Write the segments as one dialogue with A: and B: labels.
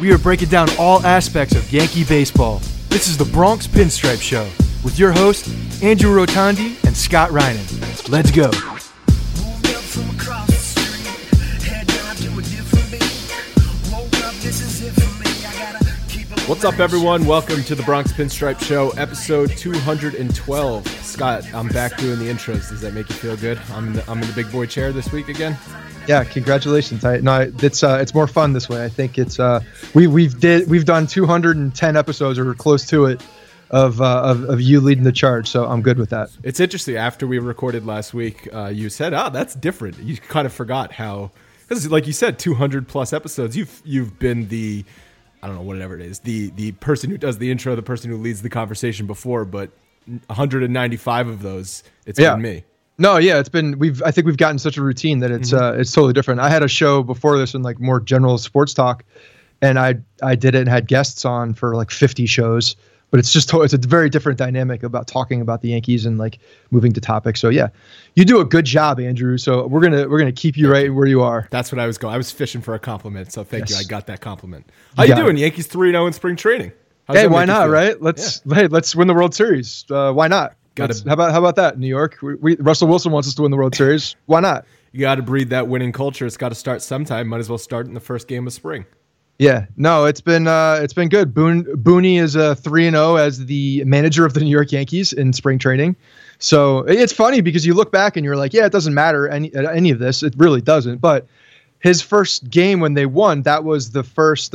A: We are breaking down all aspects of Yankee baseball. This is the Bronx Pinstripe Show with your hosts, Andrew Rotondi and Scott Reinen. Let's go.
B: What's up, everyone? Welcome to the Bronx Pinstripe Show, episode 212. Scott, I'm back doing the intros. Does that make you feel good? I'm in the big boy chair this week again.
C: Yeah, congratulations. It's more fun this way. I think it's we've done 210 episodes or close to it of you leading the charge, so I'm good with that.
B: It's interesting. After we recorded last week, you said, "Oh, that's different." You kind of forgot how, because like you said, 200 plus episodes. You've been the, I don't know, whatever it is, the person who does the intro, the person who leads the conversation before, but 195 of those, it's been me.
C: No, yeah, I think we've gotten such a routine that it's totally different. I had a show before this in like more general sports talk, and I did it and had guests on for like 50 shows, but it's a very different dynamic about talking about the Yankees and like moving to topics. So yeah, you do a good job, Andrew. So we're gonna keep you right where you are.
B: That's what I was going. I was fishing for a compliment, so thank you. I got that compliment. How you doing? Yankees 3-0 in spring training.
C: Hey, why not? Right? Let's win the World Series. Why not? How about that, New York? Russell Wilson wants us to win the World Series. Why not?
B: You got to breed that winning culture. It's got to start sometime. Might as well start in the first game of spring.
C: Yeah, no, it's been good. Booney is 3-0 as the manager of the New York Yankees in spring training. So it's funny because you look back and you're like, yeah, it doesn't matter any of this. It really doesn't. But his first game when they won, that was his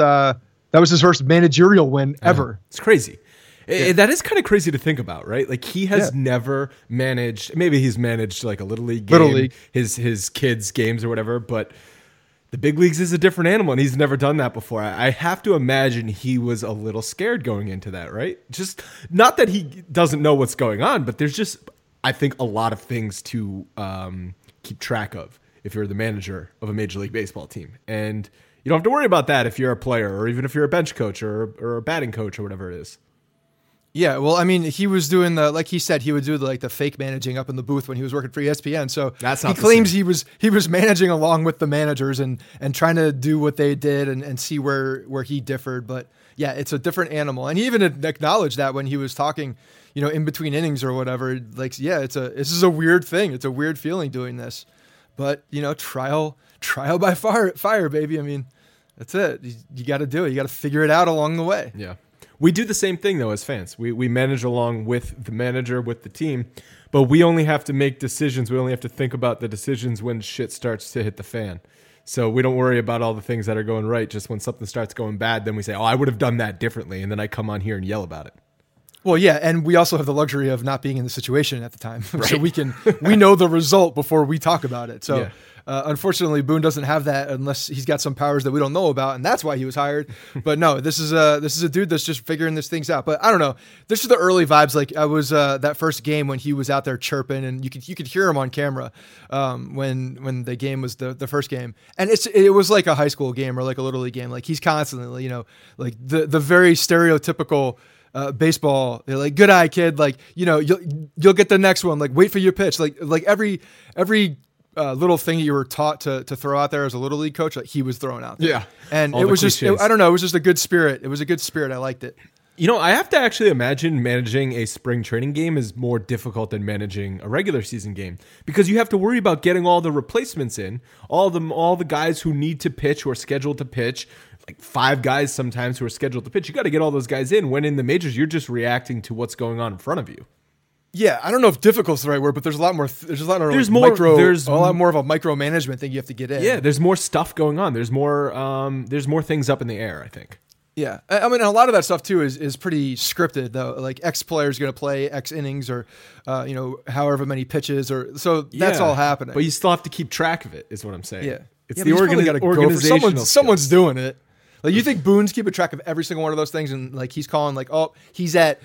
C: first managerial win ever.
B: It's crazy. Yeah. That is kind of crazy to think about, right? Like he has never managed. Maybe he's managed like a little league, his kids' games or whatever. But the big leagues is a different animal, and he's never done that before. I have to imagine he was a little scared going into that, right? Just not that he doesn't know what's going on, but there's just, I think, a lot of things to keep track of if you're the manager of a Major League Baseball team, and you don't have to worry about that if you're a player, or even if you're a bench coach or a batting coach or whatever it is.
D: Yeah, well, I mean, he was doing like he said, he would do the fake managing up in the booth when he was working for ESPN. So he claims he was managing along with the managers and trying to do what they did and see where he differed. But yeah, it's a different animal. And he even acknowledged that when he was talking, in between innings or whatever. Like, yeah, this is a weird thing. It's a weird feeling doing this. But trial by fire, baby. I mean, that's it. You got to do it. You got to figure it out along the way.
B: Yeah. We do the same thing, though, as fans. We manage along with the manager, with the team, but we only have to make decisions. We only have to think about the decisions when shit starts to hit the fan. So we don't worry about all the things that are going right. Just when something starts going bad, then we say, oh, I would have done that differently, and then I come on here and yell about it.
D: Well, yeah, and we also have the luxury of not being in the situation at the time. Right. So we know the result before we talk about it. So unfortunately, Boone doesn't have that unless he's got some powers that we don't know about, and that's why he was hired. But no, this is a dude that's just figuring this things out. But I don't know. This is the early vibes. Like I was that first game when he was out there chirping, and you could hear him on camera when the game was the first game, and it was like a high school game or like a little league game. Like he's constantly, like the very stereotypical. Baseball, they're like, good eye, kid. Like, you'll get the next one. Like, wait for your pitch. Like every little thing you were taught to throw out there as a little league coach, like he was throwing out there.
B: Yeah,
D: and it was just, I don't know, it was just a good spirit. It was a good spirit. I liked it.
B: I have to actually imagine managing a spring training game is more difficult than managing a regular season game because you have to worry about getting all the replacements in, all the guys who need to pitch or scheduled to pitch. Like 5 guys sometimes who are scheduled to pitch. You got to get all those guys in. When in the majors, you're just reacting to what's going on in front of you.
D: Yeah, I don't know if difficult is the right word, but there's a lot more of a lot more of a micromanagement thing you have to get in.
B: Yeah, there's more stuff going on. There's more things up in the air, I think.
D: Yeah, I mean, a lot of that stuff too is pretty scripted though. Like X player is going to play X innings or however many pitches so that's all happening.
B: But you still have to keep track of it. Is what I'm saying.
D: Yeah,
B: it's the organizational.
D: Someone's doing it. Like you think Boone's keeping track of every single one of those things, and like he's calling like, oh, he's at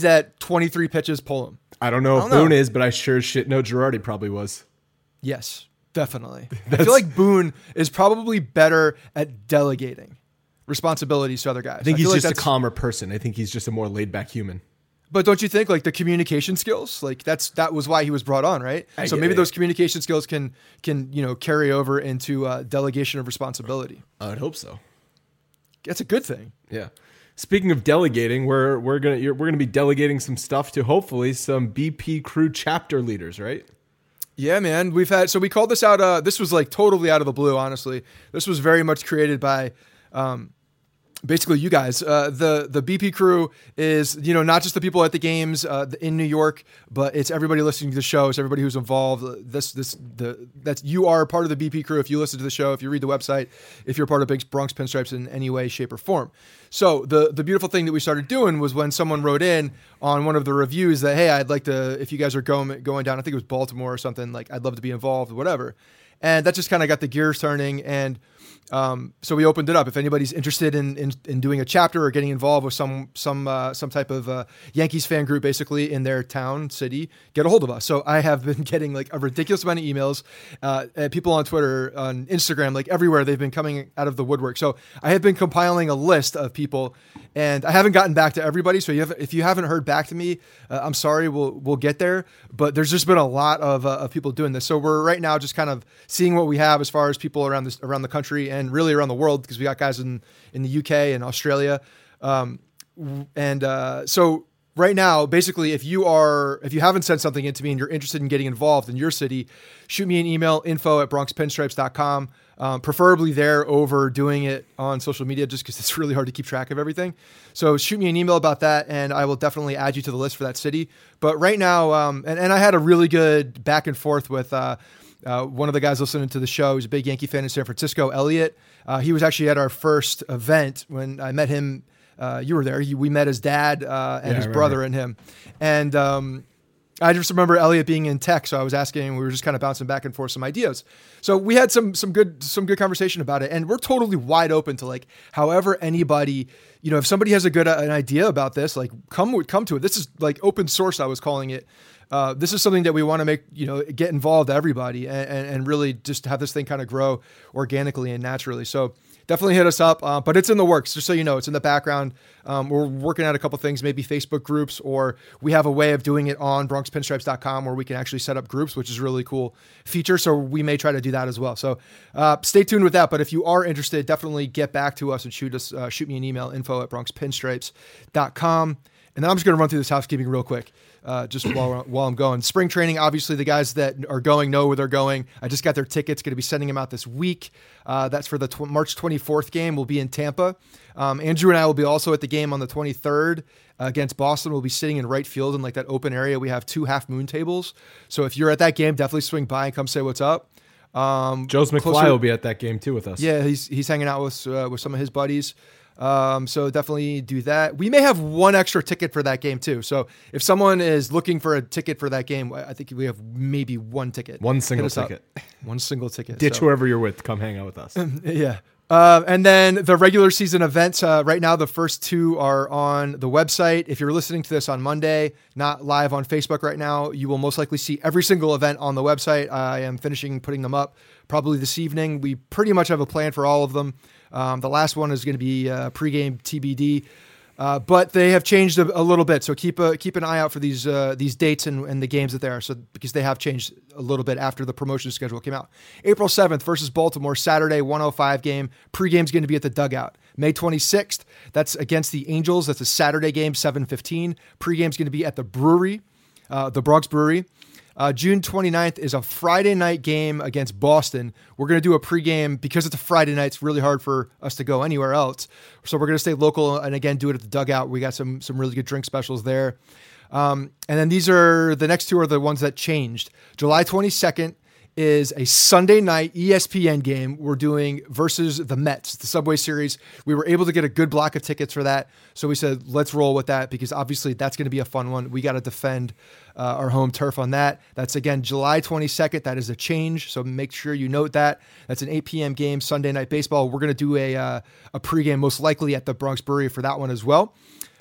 D: 23 pitches, pull him.
B: I don't know if Boone is, but I sure as shit know Girardi probably was.
D: Yes, definitely. I feel like Boone is probably better at delegating responsibilities to other guys.
B: I think he's just a calmer person. I think he's just a more laid back human.
D: But don't you think like the communication skills, like that was why he was brought on, right? So maybe those communication skills can carry over into delegation of responsibility.
B: I'd hope so.
D: that's a good thing.
B: Yeah. Speaking of delegating, we're gonna be delegating some stuff to hopefully some BP Crew chapter leaders, right?
D: Yeah, man. We called this out. This was like totally out of the blue. Honestly, this was very much created by basically you guys. The BP Crew is, not just the people at the games in New York, but it's everybody listening to the show. It's everybody who's involved. You are part of the BP Crew if you listen to the show, if you read the website, if you're part of Big Bronx Pinstripes in any way, shape, or form. So the beautiful thing that we started doing was when someone wrote in on one of the reviews that, hey, I'd like to, if you guys are going down, I think it was Baltimore or something, like I'd love to be involved, whatever. And that just kind of got the gears turning. And so we opened it up. If anybody's interested in doing a chapter or getting involved with some type of Yankees fan group, basically in their town, city, get a hold of us. So I have been getting like a ridiculous amount of emails. People on Twitter, on Instagram, like everywhere, they've been coming out of the woodwork. So I have been compiling a list of people, and I haven't gotten back to everybody. So if you haven't heard back to me, I'm sorry. We'll get there. But there's just been a lot of people doing this. So we're right now just kind of seeing what we have as far as people around the country and really around the world, because we got guys in the UK and Australia. So right now, basically, if you haven't sent something in to me and you're interested in getting involved in your city, shoot me an email, info@bronxpinstripes.com. Preferably there over doing it on social media, just because it's really hard to keep track of everything. So shoot me an email about that, and I will definitely add you to the list for that city. But right now, and I had a really good back and forth with one of the guys listening to the show. He's a big Yankee fan in San Francisco, Elliot. He was actually at our first event when I met him. You were there. We met his dad and his brother and him. And I just remember Elliot being in tech, so I was asking. We were just kind of bouncing back and forth some ideas. So we had some good conversation about it, and we're totally wide open to like however anybody, if somebody has an idea about this, like come to it. This is like open source, I was calling it. This is something that we want to make, get involved everybody and really just have this thing kind of grow organically and naturally. So definitely hit us up, but it's in the works, just so you know, it's in the background. We're working out a couple things, maybe Facebook groups, or we have a way of doing it on bronxpinstripes.com where we can actually set up groups, which is a really cool feature. So we may try to do that as well. So stay tuned with that. But if you are interested, definitely get back to us and shoot me an email, info@bronxpinstripes.com. And then I'm just going to run through this housekeeping real quick. Just while I'm going. Spring training, obviously the guys that are going know where they're going. I just got their tickets, going to be sending them out this week. That's for the March 24th game. We'll be in Tampa. Andrew and I will be also at the game on the 23rd against Boston. We'll be sitting in right field in like that open area. We have 2 half moon tables. So if you're at that game, definitely swing by and come say what's up.
B: Joe's McFly will be at that game too with us.
D: Yeah, he's hanging out with some of his buddies. So definitely do that. We may have one extra ticket for that game too. So if someone is looking for a ticket for that game, I think we have maybe one ticket.
B: One single ticket.
D: One single ticket.
B: Ditch whoever you're with. Come hang out with us.
D: Yeah. And then the regular season events, right now, the first 2 are on the website. If you're listening to this on Monday, not live on Facebook right now, you will most likely see every single event on the website. I am finishing putting them up probably this evening. We pretty much have a plan for all of them. The last one is going to be pregame TBD, but they have changed a little bit. So keep an eye out for these dates and the games that they are. So because they have changed a little bit after the promotion schedule came out. April 7th versus Baltimore, Saturday 1:05 game. Pregame is going to be at the Dugout. May 26th, that's against the Angels. That's a Saturday game, 7:15. Pregame is going to be at the Brewery, the Bronx Brewery. June 29th is a Friday night game against Boston. We're going to do a pregame because it's a Friday night. It's really hard for us to go anywhere else. So we're going to stay local and again, do it at the Dugout. We got some really good drink specials there. And then the next 2 are the ones that changed. July 22nd is a Sunday night ESPN game we're doing versus the Mets, the Subway Series. We were able to get a good block of tickets for that. So we said, let's roll with that because obviously that's going to be a fun one. We got to defend our home turf on that. That's again, July 22nd. That is a change. So make sure you note that. That's an 8 p.m. game, Sunday Night Baseball. We're going to do a pregame most likely at the Bronx Brewery for that one as well.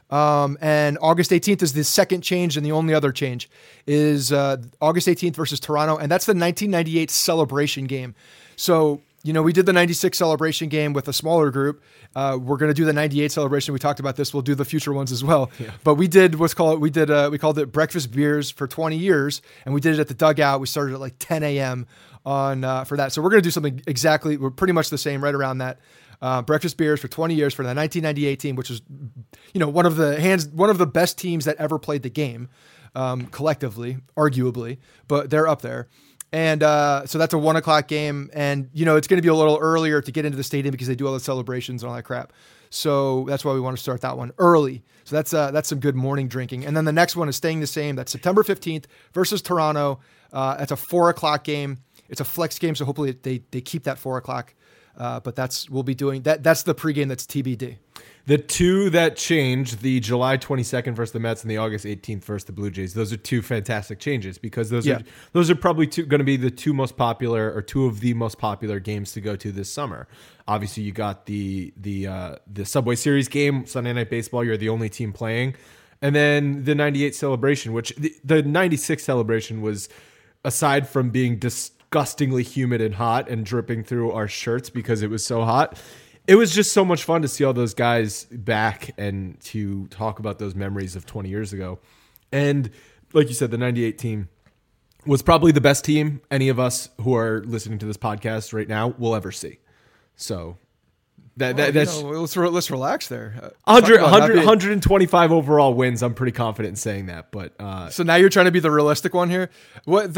D: And August 18th is the second change, and the only other change is August 18th versus Toronto, and that's the 1998 celebration game. So, we did the 96 celebration game with a smaller group. We're going to do the 98 celebration. We talked about this. We'll do the future ones as well. Yeah. But we did we called it breakfast beers for 20 years, and we did it at the Dugout. We started at like 10 a.m. on for that. So we're going to do something we're pretty much the same, right around that. Breakfast Beers for 20 years for the 1998 team, which was, one of the best teams that ever played the game, collectively, arguably, but they're up there. And so that's a 1:00 game, and it's going to be a little earlier to get into the stadium because they do all the celebrations and all that crap. So that's why we want to start that one early. So that's some good morning drinking. And then the next one is staying the same. That's September 15th versus Toronto. That's a 4:00 game. It's a flex game, so hopefully they keep that 4:00. But we'll be doing that. That's the pregame. That's TBD.
B: The two that changed, the July 22nd versus the Mets and the August 18th versus the Blue Jays, those are two fantastic changes because those are probably going to be the two of the most popular games to go to this summer. Obviously, you got the Subway Series game, Sunday Night Baseball. You're the only team playing, and then the '98 celebration, which the '96 celebration was, aside from being disgustingly humid and hot and dripping through our shirts because it was so hot. It was just so much fun to see all those guys back and to talk about those memories of 20 years ago. And like you said, the 98 team was probably the best team any of us who are listening to this podcast right now will ever see. So that's
D: let's relax there.
B: 125 overall wins. I'm pretty confident in saying that. But
D: so now you're trying to be the realistic one here. What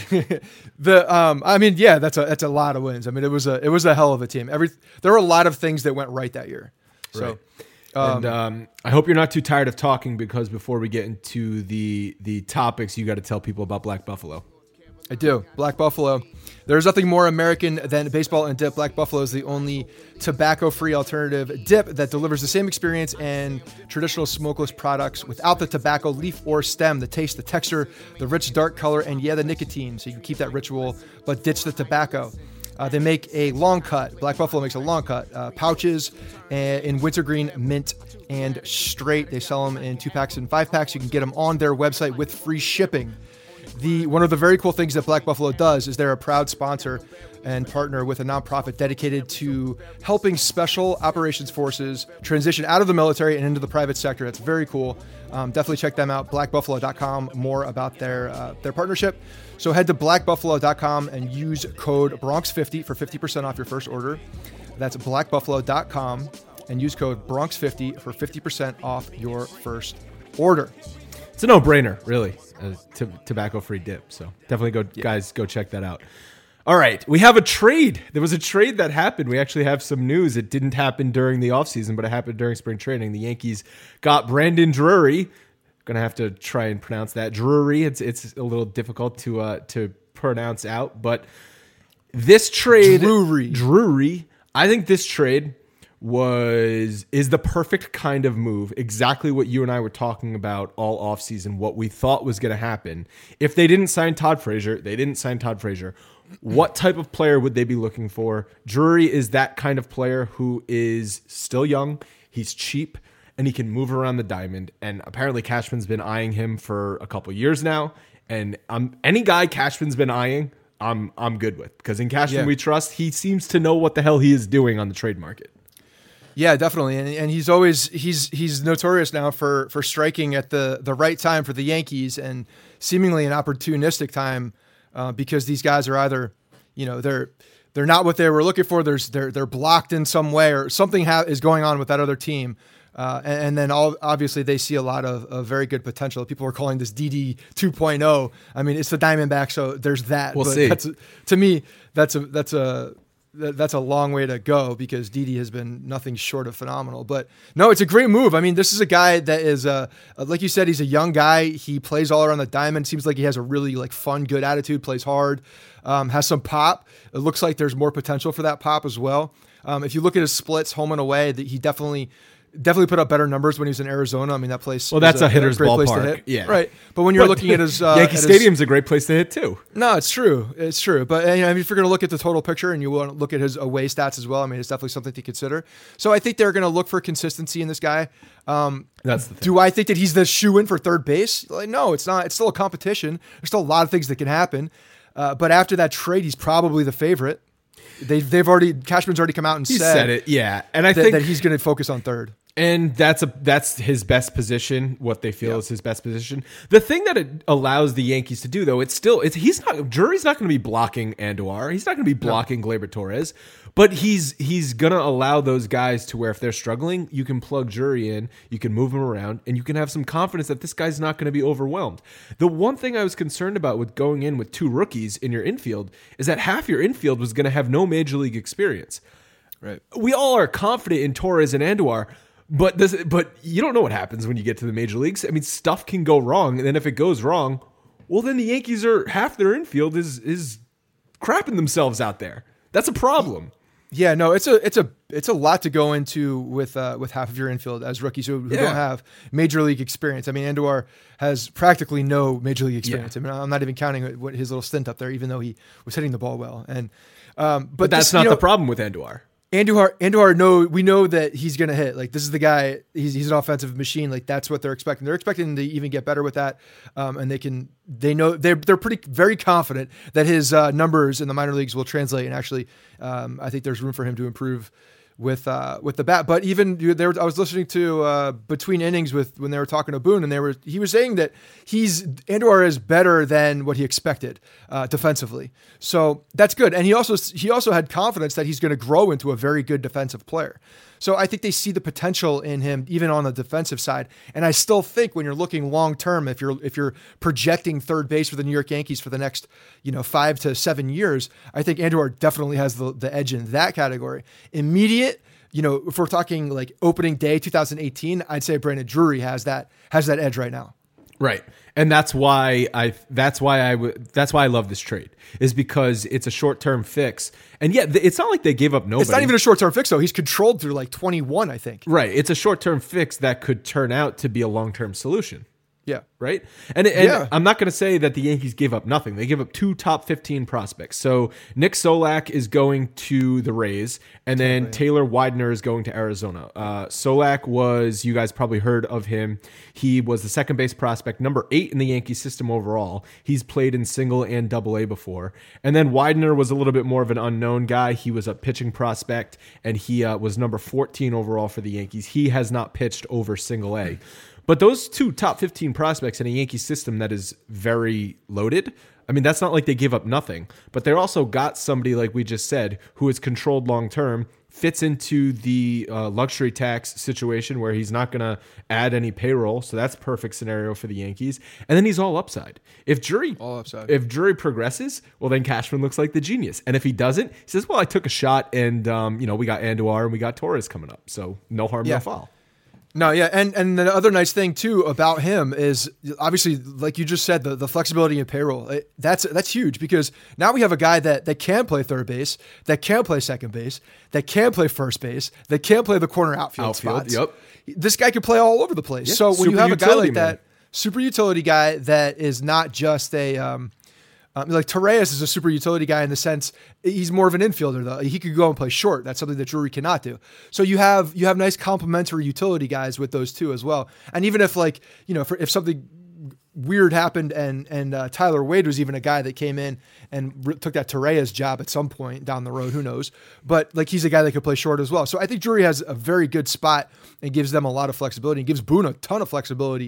D: I mean, yeah, that's a lot of wins. I mean, it was a hell of a team. There were a lot of things that went right that year. So,
B: right. And I hope you're not too tired of talking because before we get into the topics, you got to tell people about Black Buffalo.
D: I do. Black Buffalo. There's nothing more American than baseball and dip. Black Buffalo is the only tobacco-free alternative dip that delivers the same experience and traditional smokeless products without the tobacco leaf or stem, the taste, the texture, the rich dark color, and the nicotine. So you can keep that ritual, but ditch the tobacco. They make a long cut. Black Buffalo makes a long cut. Pouches in wintergreen, mint, and straight. They sell them in 2-packs and 5-packs. You can get them on their website with free shipping. One of the very cool things that Black Buffalo does is they're a proud sponsor and partner with a nonprofit dedicated to helping special operations forces transition out of the military and into the private sector. That's very cool. Definitely check them out, blackbuffalo.com, more about their partnership. So head to blackbuffalo.com and use code Bronx50 for 50% off your first order. That's blackbuffalo.com and use code Bronx50 for 50% off your first order.
B: It's a no-brainer, really, tobacco-free dip. So definitely guys, go check that out. All right, we have a trade. There was a trade that happened. We actually have some news. It didn't happen during the offseason, but it happened during spring training. The Yankees got Brandon Drury. Going to have to try and pronounce that. Drury. It's a little difficult to pronounce out, but this trade, Drury. I think this trade is the perfect kind of move, exactly what you and I were talking about all offseason, what we thought was going to happen. If they didn't sign Todd Frazier, what type of player would they be looking for? Drury is that kind of player who is still young, he's cheap, and he can move around the diamond. And apparently Cashman's been eyeing him for a couple years now. And any guy Cashman's been eyeing, I'm good with. Because in Cashman we trust, he seems to know what the hell he is doing on the trade market.
D: Yeah, definitely, and he's notorious now for striking at the right time for the Yankees and seemingly an opportunistic time because these guys are either, they're not what they were looking for. They're blocked in some way or something is going on with that other team, and then obviously they see a lot of very good potential. People are calling this DD 2.0. I mean, it's the Diamondbacks, so there's that.
B: We'll see.
D: To me, that's a long way to go because Didi has been nothing short of phenomenal. But no, it's a great move. I mean, this is a guy that is, like you said, he's a young guy. He plays all around the diamond. Seems like he has a really fun, good attitude, plays hard, has some pop. It looks like there's more potential for that pop as well. If you look at his splits home and away, he definitely put up better numbers when he was in Arizona. I mean, that place.
B: Well, that's a hitter's
D: great
B: ballpark.
D: Place to hit.
B: Yeah,
D: right. But when you're looking at his
B: Yankee Stadium's a great place to hit too.
D: No, it's true. It's true. But if you're going to look at the total picture and you want to look at his away stats as well, I mean, it's definitely something to consider. So I think they're going to look for consistency in this guy.
B: That's the thing.
D: Do I think that he's the shoe-in for third base? No, it's not. It's still a competition. There's still a lot of things that can happen. But after that trade, he's probably the favorite. Cashman's already come out and said
B: it. Yeah, and I
D: think
B: that
D: he's going to focus on third.
B: And that's his best position, what they feel is his best position. The thing that it allows the Yankees to do, though, Drury's not going to be blocking Andujar. He's not going to be blocking Gleyber Torres, but he's going to allow those guys to where if they're struggling, you can plug Drury in, you can move him around, and you can have some confidence that this guy's not going to be overwhelmed. The one thing I was concerned about with going in with 2 rookies in your infield is that half your infield was going to have no major league experience.
D: Right.
B: We all are confident in Torres and Andujar. But you don't know what happens when you get to the major leagues. I mean, stuff can go wrong, and then if it goes wrong, well, then the Yankees are half their infield is crapping themselves out there. That's a problem.
D: Yeah, no, it's a lot to go into with half of your infield as rookies who don't have major league experience. I mean, Andujar has practically no major league experience. I mean, I'm not even counting what his little stint up there, even though he was hitting the ball well. And but
B: that's not the problem with Andujar.
D: Andujar, we know that he's going to hit. Like, this is the guy. He's an offensive machine. Like, that's what they're expecting. They're expecting him to even get better with that. And they're very confident that his numbers in the minor leagues will translate. And actually, I think there's room for him to improve with the bat. But even I was listening to Between Innings when they were talking to Boone, and he was saying that Andujar is better than what he expected defensively. So that's good. And he also had confidence that he's going to grow into a very good defensive player. So I think they see the potential in him even on the defensive side. And I still think when you're looking long term, if you're projecting third base for the New York Yankees for the next 5 to 7 years, I think Andujar definitely has the edge in that category. Immediate, if we're talking like opening day 2018, I'd say Brandon Drury has that edge right now.
B: Right. And that's why I love this trade, is because it's a short-term fix. And it's not like they gave up nobody.
D: It's not even a short-term fix though. He's controlled through like 21, I think.
B: Right. It's a short-term fix that could turn out to be a long-term solution.
D: Yeah.
B: Right. And I'm not going to say that the Yankees gave up nothing. They gave up 2 top 15 prospects. So Nick Solak is going to the Rays, and then Taylor Widener is going to Arizona. Solak you guys probably heard of him. He was the second base prospect, number 8 in the Yankee system overall. He's played in single and double A before. And then Widener was a little bit more of an unknown guy. He was a pitching prospect, and he was number 14 overall for the Yankees. He has not pitched over single A. But those 2 top 15 prospects in a Yankee system that is very loaded, I mean, that's not like they give up nothing. But they also got somebody, like we just said, who is controlled long-term, fits into the luxury tax situation where he's not going to add any payroll. So that's a perfect scenario for the Yankees. And then he's all upside. If Drury progresses, well, then Cashman looks like the genius. And if he doesn't, he says, well, I took a shot, and we got Andujar and we got Torres coming up. So no harm, no foul.
D: No, yeah, and the other nice thing too about him is obviously, like you just said, the flexibility in payroll. That's huge, because now we have a guy that can play third base, that can play second base, that can play first base, that can play the corner outfield spots.
B: Yep.
D: This guy can play all over the place. Yeah, so when you have a guy like that, super utility guy that is not just a like Torres is a super utility guy in the sense he's more of an infielder though. He could go and play short. That's something that Drury cannot do. So you have nice complementary utility guys with those two as well. And even if if something weird happened and Tyler Wade was even a guy that came in and took that Torres job at some point down the road, who knows? But like he's a guy that could play short as well. So I think Drury has a very good spot and gives them a lot of flexibility. And gives Boone a ton of flexibility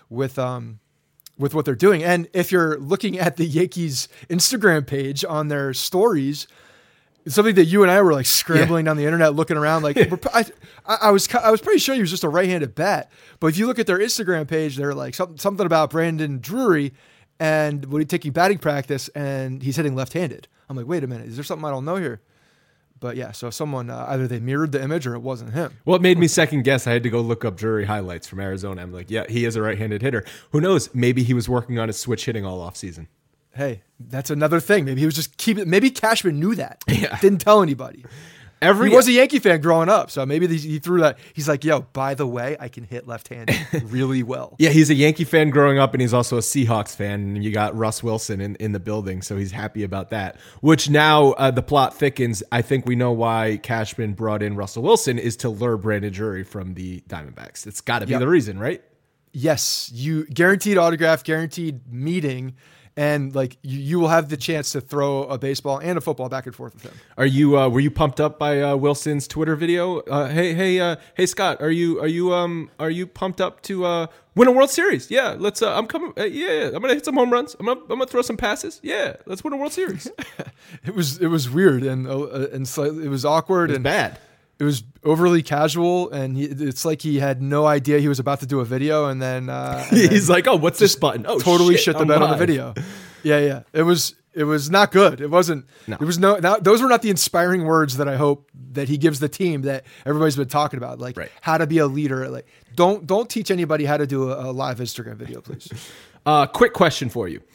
D: with what they're doing. And if you're looking at the Yankees Instagram page on their stories, it's something that you and I were like scrambling down the internet, looking around. Like I was pretty sure he was just a right-handed bat, but if you look at their Instagram page, they're like something about Brandon Drury and when he's taking batting practice and he's hitting left-handed. I'm like, wait a minute, is there something I don't know here? But yeah, so someone, either they mirrored the image or it wasn't him.
B: Well, it made me second guess. I had to go look up Drury highlights from Arizona. I'm like, yeah, he is a right-handed hitter. Who knows? Maybe he was working on his switch hitting all offseason.
D: Hey, that's another thing. Maybe he was just maybe Cashman knew that. Yeah. Didn't tell anybody. He was a Yankee fan growing up, so maybe he threw that. He's like, yo, by the way, I can hit left-handed really well.
B: Yeah, he's a Yankee fan growing up, and he's also a Seahawks fan, and you got Russ Wilson in the building, so he's happy about that. Which now the plot thickens. I think we know why Cashman brought in Russell Wilson is to lure Brandon Drury from the Diamondbacks. It's got to be the reason, right?
D: Yes, you guaranteed autograph, guaranteed meeting, and like you will have the chance to throw a baseball and a football back and forth with him.
B: Are you were you pumped up by Wilson's Twitter video? Hey Scott, are you pumped up to win a World Series? Yeah, let's. I'm coming. I'm gonna hit some home runs. I'm gonna throw some passes. Yeah, let's win a World Series.
D: It was weird and slightly, it was awkward and
B: bad.
D: It was overly casual, and it's like he had no idea he was about to do a video, and then
B: he's like, "Oh, what's this button?" Oh,
D: totally shit the bed on the video. Yeah. It was not good. It wasn't. No. It was those were not the inspiring words that I hope that he gives the team that everybody's been talking about, like how to be a leader. Like don't teach anybody how to do a live Instagram video, please.
B: Quick question for you.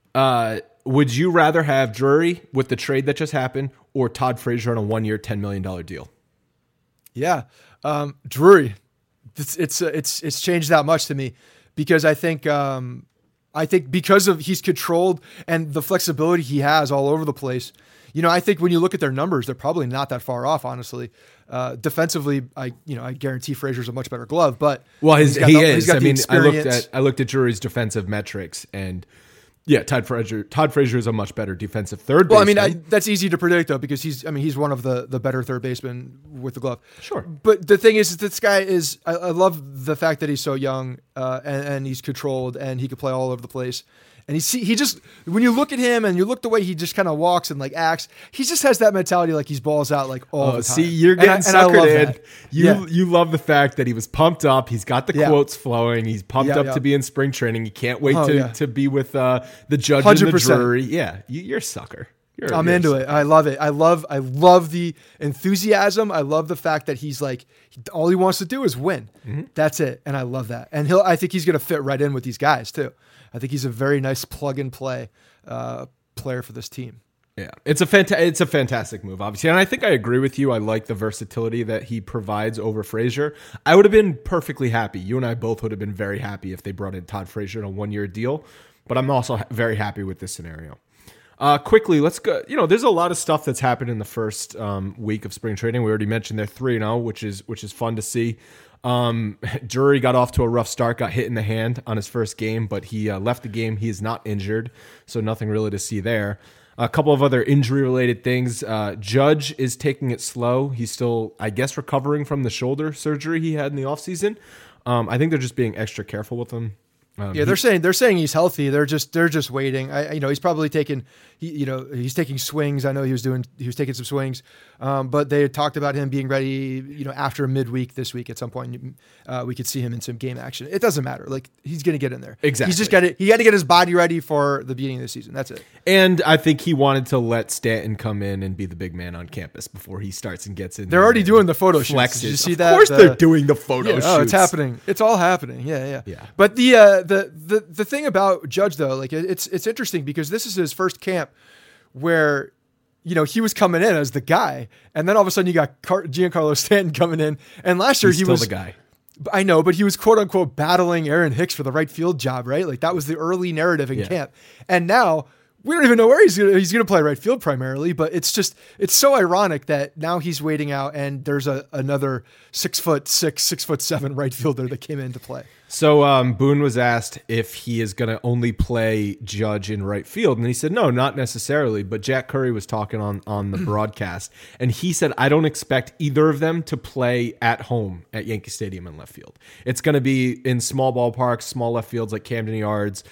B: Would you rather have Drury with the trade that just happened or Todd Frazier on a 1-year, $10 million deal?
D: Yeah. Drury, it's changed that much to me because I think because of he's controlled and the flexibility he has all over the place. I think when you look at their numbers, they're probably not that far off, honestly. Defensively, I guarantee Frazier's a much better glove, but
B: he is. I mean, I looked at Drury's defensive metrics, and yeah, Todd Frazier is a much better defensive third baseman.
D: Well, I mean, that's easy to predict though, because he's one of the better third basemen with the glove.
B: Sure.
D: But the thing is, this guy is, I love the fact that he's so young, and he's controlled and he can play all over the place. And he just, when you look at him and you look the way he just kind of walks and like acts, he just has that mentality like he's balls out like all the time.
B: See, you're getting suckered in. You love the fact that he was pumped up. He's got the quotes flowing. He's pumped up to be in spring training. He can't wait to be with the judge 100%. And the jury. Yeah, you're a sucker.
D: I'm into it. I love it. I love the enthusiasm. I love the fact that he's like, all he wants to do is win. Mm-hmm. That's it. And I love that. And I think he's going to fit right in with these guys too. I think he's a very nice plug and play player for this team.
B: Yeah, it's a fantastic move, obviously, and I think I agree with you. I like the versatility that he provides over Frazier. I would have been perfectly happy. You and I both would have been very happy if they brought in Todd Frazier in a 1-year deal. But I'm also very happy with this scenario. Quickly, let's go. There's a lot of stuff that's happened in the first week of spring training. We already mentioned they're 3-0, which is fun to see. Drury got off to a rough start, got hit in the hand on his first game, but he left the game. He is not injured, so nothing really to see there. A couple of other injury-related things. Judge is taking it slow. He's still, I guess, recovering from the shoulder surgery he had in the offseason. I think they're just being extra careful with him.
D: They're saying he's healthy. They're just waiting. He's probably taking he's taking swings. I know he was taking some swings, but they had talked about him being ready. After midweek this week at some point, we could see him in some game action. It doesn't matter. Like he's going to get in there.
B: Exactly.
D: He's just got to get his body ready for the beginning of the season. That's it.
B: And I think he wanted to let Stanton come in and be the big man on campus before he starts and gets in.
D: They're already doing the photo shoots. Did you see that?
B: Of course, they're doing the photo shoots.
D: Oh, it's happening. It's all happening. Yeah. But the thing about Judge though, like it's interesting because this is his first camp where he was coming in as the guy, and then all of a sudden you got Giancarlo Stanton coming in, and last year he was
B: the guy.
D: I know, but he was quote unquote battling Aaron Hicks for the right field job, right? Like that was the early narrative in camp, and now we don't even know where he's going to play right field primarily, but it's so ironic that now he's waiting out and there's another 6'6", 6'7" right fielder that came in to play.
B: So Boone was asked if he is going to only play Judge in right field, and he said, no, not necessarily. But Jack Curry was talking on the broadcast, and he said, I don't expect either of them to play at home at Yankee Stadium in left field. It's going to be in small ballparks, small left fields like Camden Yards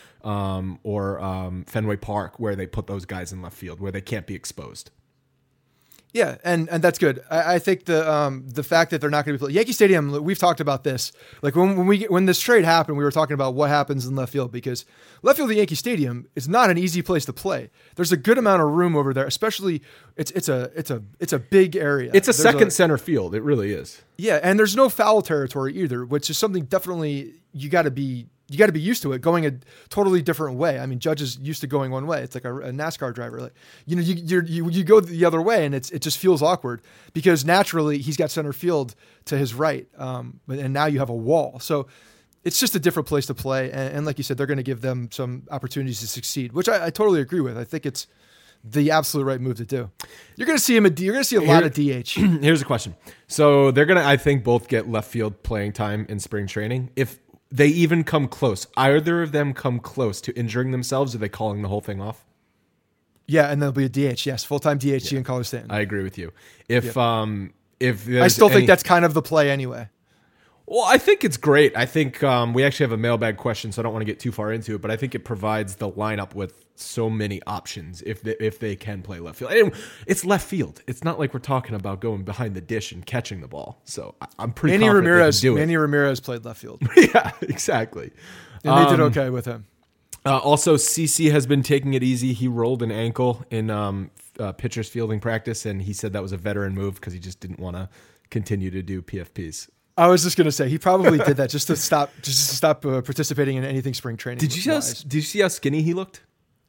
B: or Fenway Park, where they put those guys in left field, where they can't be exposed.
D: Yeah, and that's good. I think the fact that they're not going to be playing Yankee Stadium. We've talked about this. Like when this trade happened, we were talking about what happens in left field, because left field at Yankee Stadium is not an easy place to play. There's a good amount of room over there, especially it's a big area.
B: It's second center field. It really is.
D: Yeah, and there's no foul territory either, which is something definitely you got to be used to it, going a totally different way. I mean, Judge is used to going one way. It's like a NASCAR driver. Like, you go the other way, and it just feels awkward because naturally he's got center field to his right, and now you have a wall. So it's just a different place to play. And like you said, they're going to give them some opportunities to succeed, which I totally agree with. I think it's the absolute right move to do. You're going to see a lot of DH.
B: Here's a question. So they're going to, I think, both get left field playing time in spring training. they even come close. Either of them come close to injuring themselves, or are they calling the whole thing off?
D: Yeah, and there'll be a DH. Yes, full-time DH, Giancarlo Stanton.
B: I agree with you. If
D: I still think that's kind of the play anyway.
B: Well, I think it's great. I think we actually have a mailbag question, so I don't want to get too far into it, but I think it provides the lineup with so many options if they can play left field. And it's left field. It's not like we're talking about going behind the dish and catching the ball. So I'm pretty confident they can do it.
D: Manny Ramirez played left field.
B: Yeah, exactly.
D: And they did okay with him.
B: Also, CC has been taking it easy. He rolled an ankle in pitcher's fielding practice, and he said that was a veteran move because he just didn't want to continue to do PFPs.
D: I was just gonna say he probably did that just to stop participating in anything spring training.
B: Did you see how skinny he looked?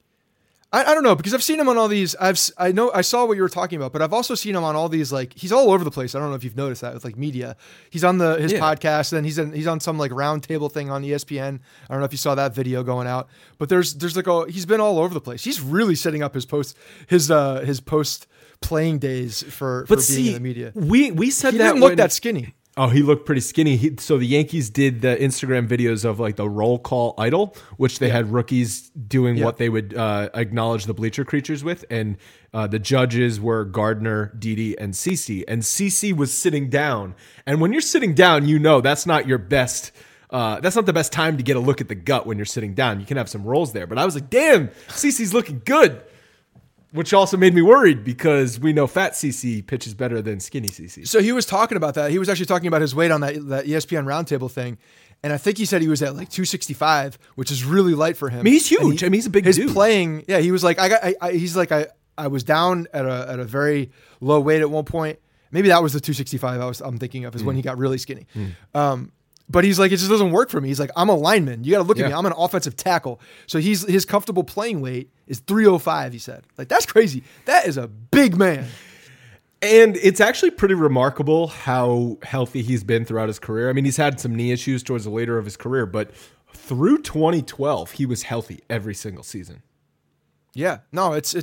D: I don't know, because I've seen him on all these. I saw what you were talking about, but I've also seen him on all these, like, he's all over the place. I don't know if you've noticed that with like media. He's on his podcast, and then he's on some like round table thing on ESPN. I don't know if you saw that video going out, but there's like he's been all over the place. He's really setting up his post playing days for being in the media.
B: We said
D: he
B: that
D: didn't look that skinny.
B: Oh, he looked pretty skinny. So the Yankees did the Instagram videos of like the roll call idol, which they had rookies doing what they would acknowledge the bleacher creatures with. And the judges were Gardner, Didi, and CC. And CC was sitting down. And when you're sitting down, that's not your best. That's not the best time to get a look at the gut when you're sitting down. You can have some rolls there. But I was like, damn, CC's looking good. Which also made me worried because we know fat CC pitches better than skinny CC.
D: So he was talking about that. He was actually talking about his weight on that ESPN roundtable thing. And I think he said he was at like 265, which is really light for him. I
B: mean, he's huge. He's a big dude.
D: His playing, he was like, I was down at a very low weight at one point. Maybe that was the 265 I'm thinking of is when he got really skinny. But he's like, it just doesn't work for me. He's like, I'm a lineman. You got to look at me. I'm an offensive tackle. So his comfortable playing weight is 305, he said. Like, that's crazy. That is a big man.
B: And it's actually pretty remarkable how healthy he's been throughout his career. I mean, he's had some knee issues towards the later of his career, but through 2012, he was healthy every single season.
D: Yeah. No, it's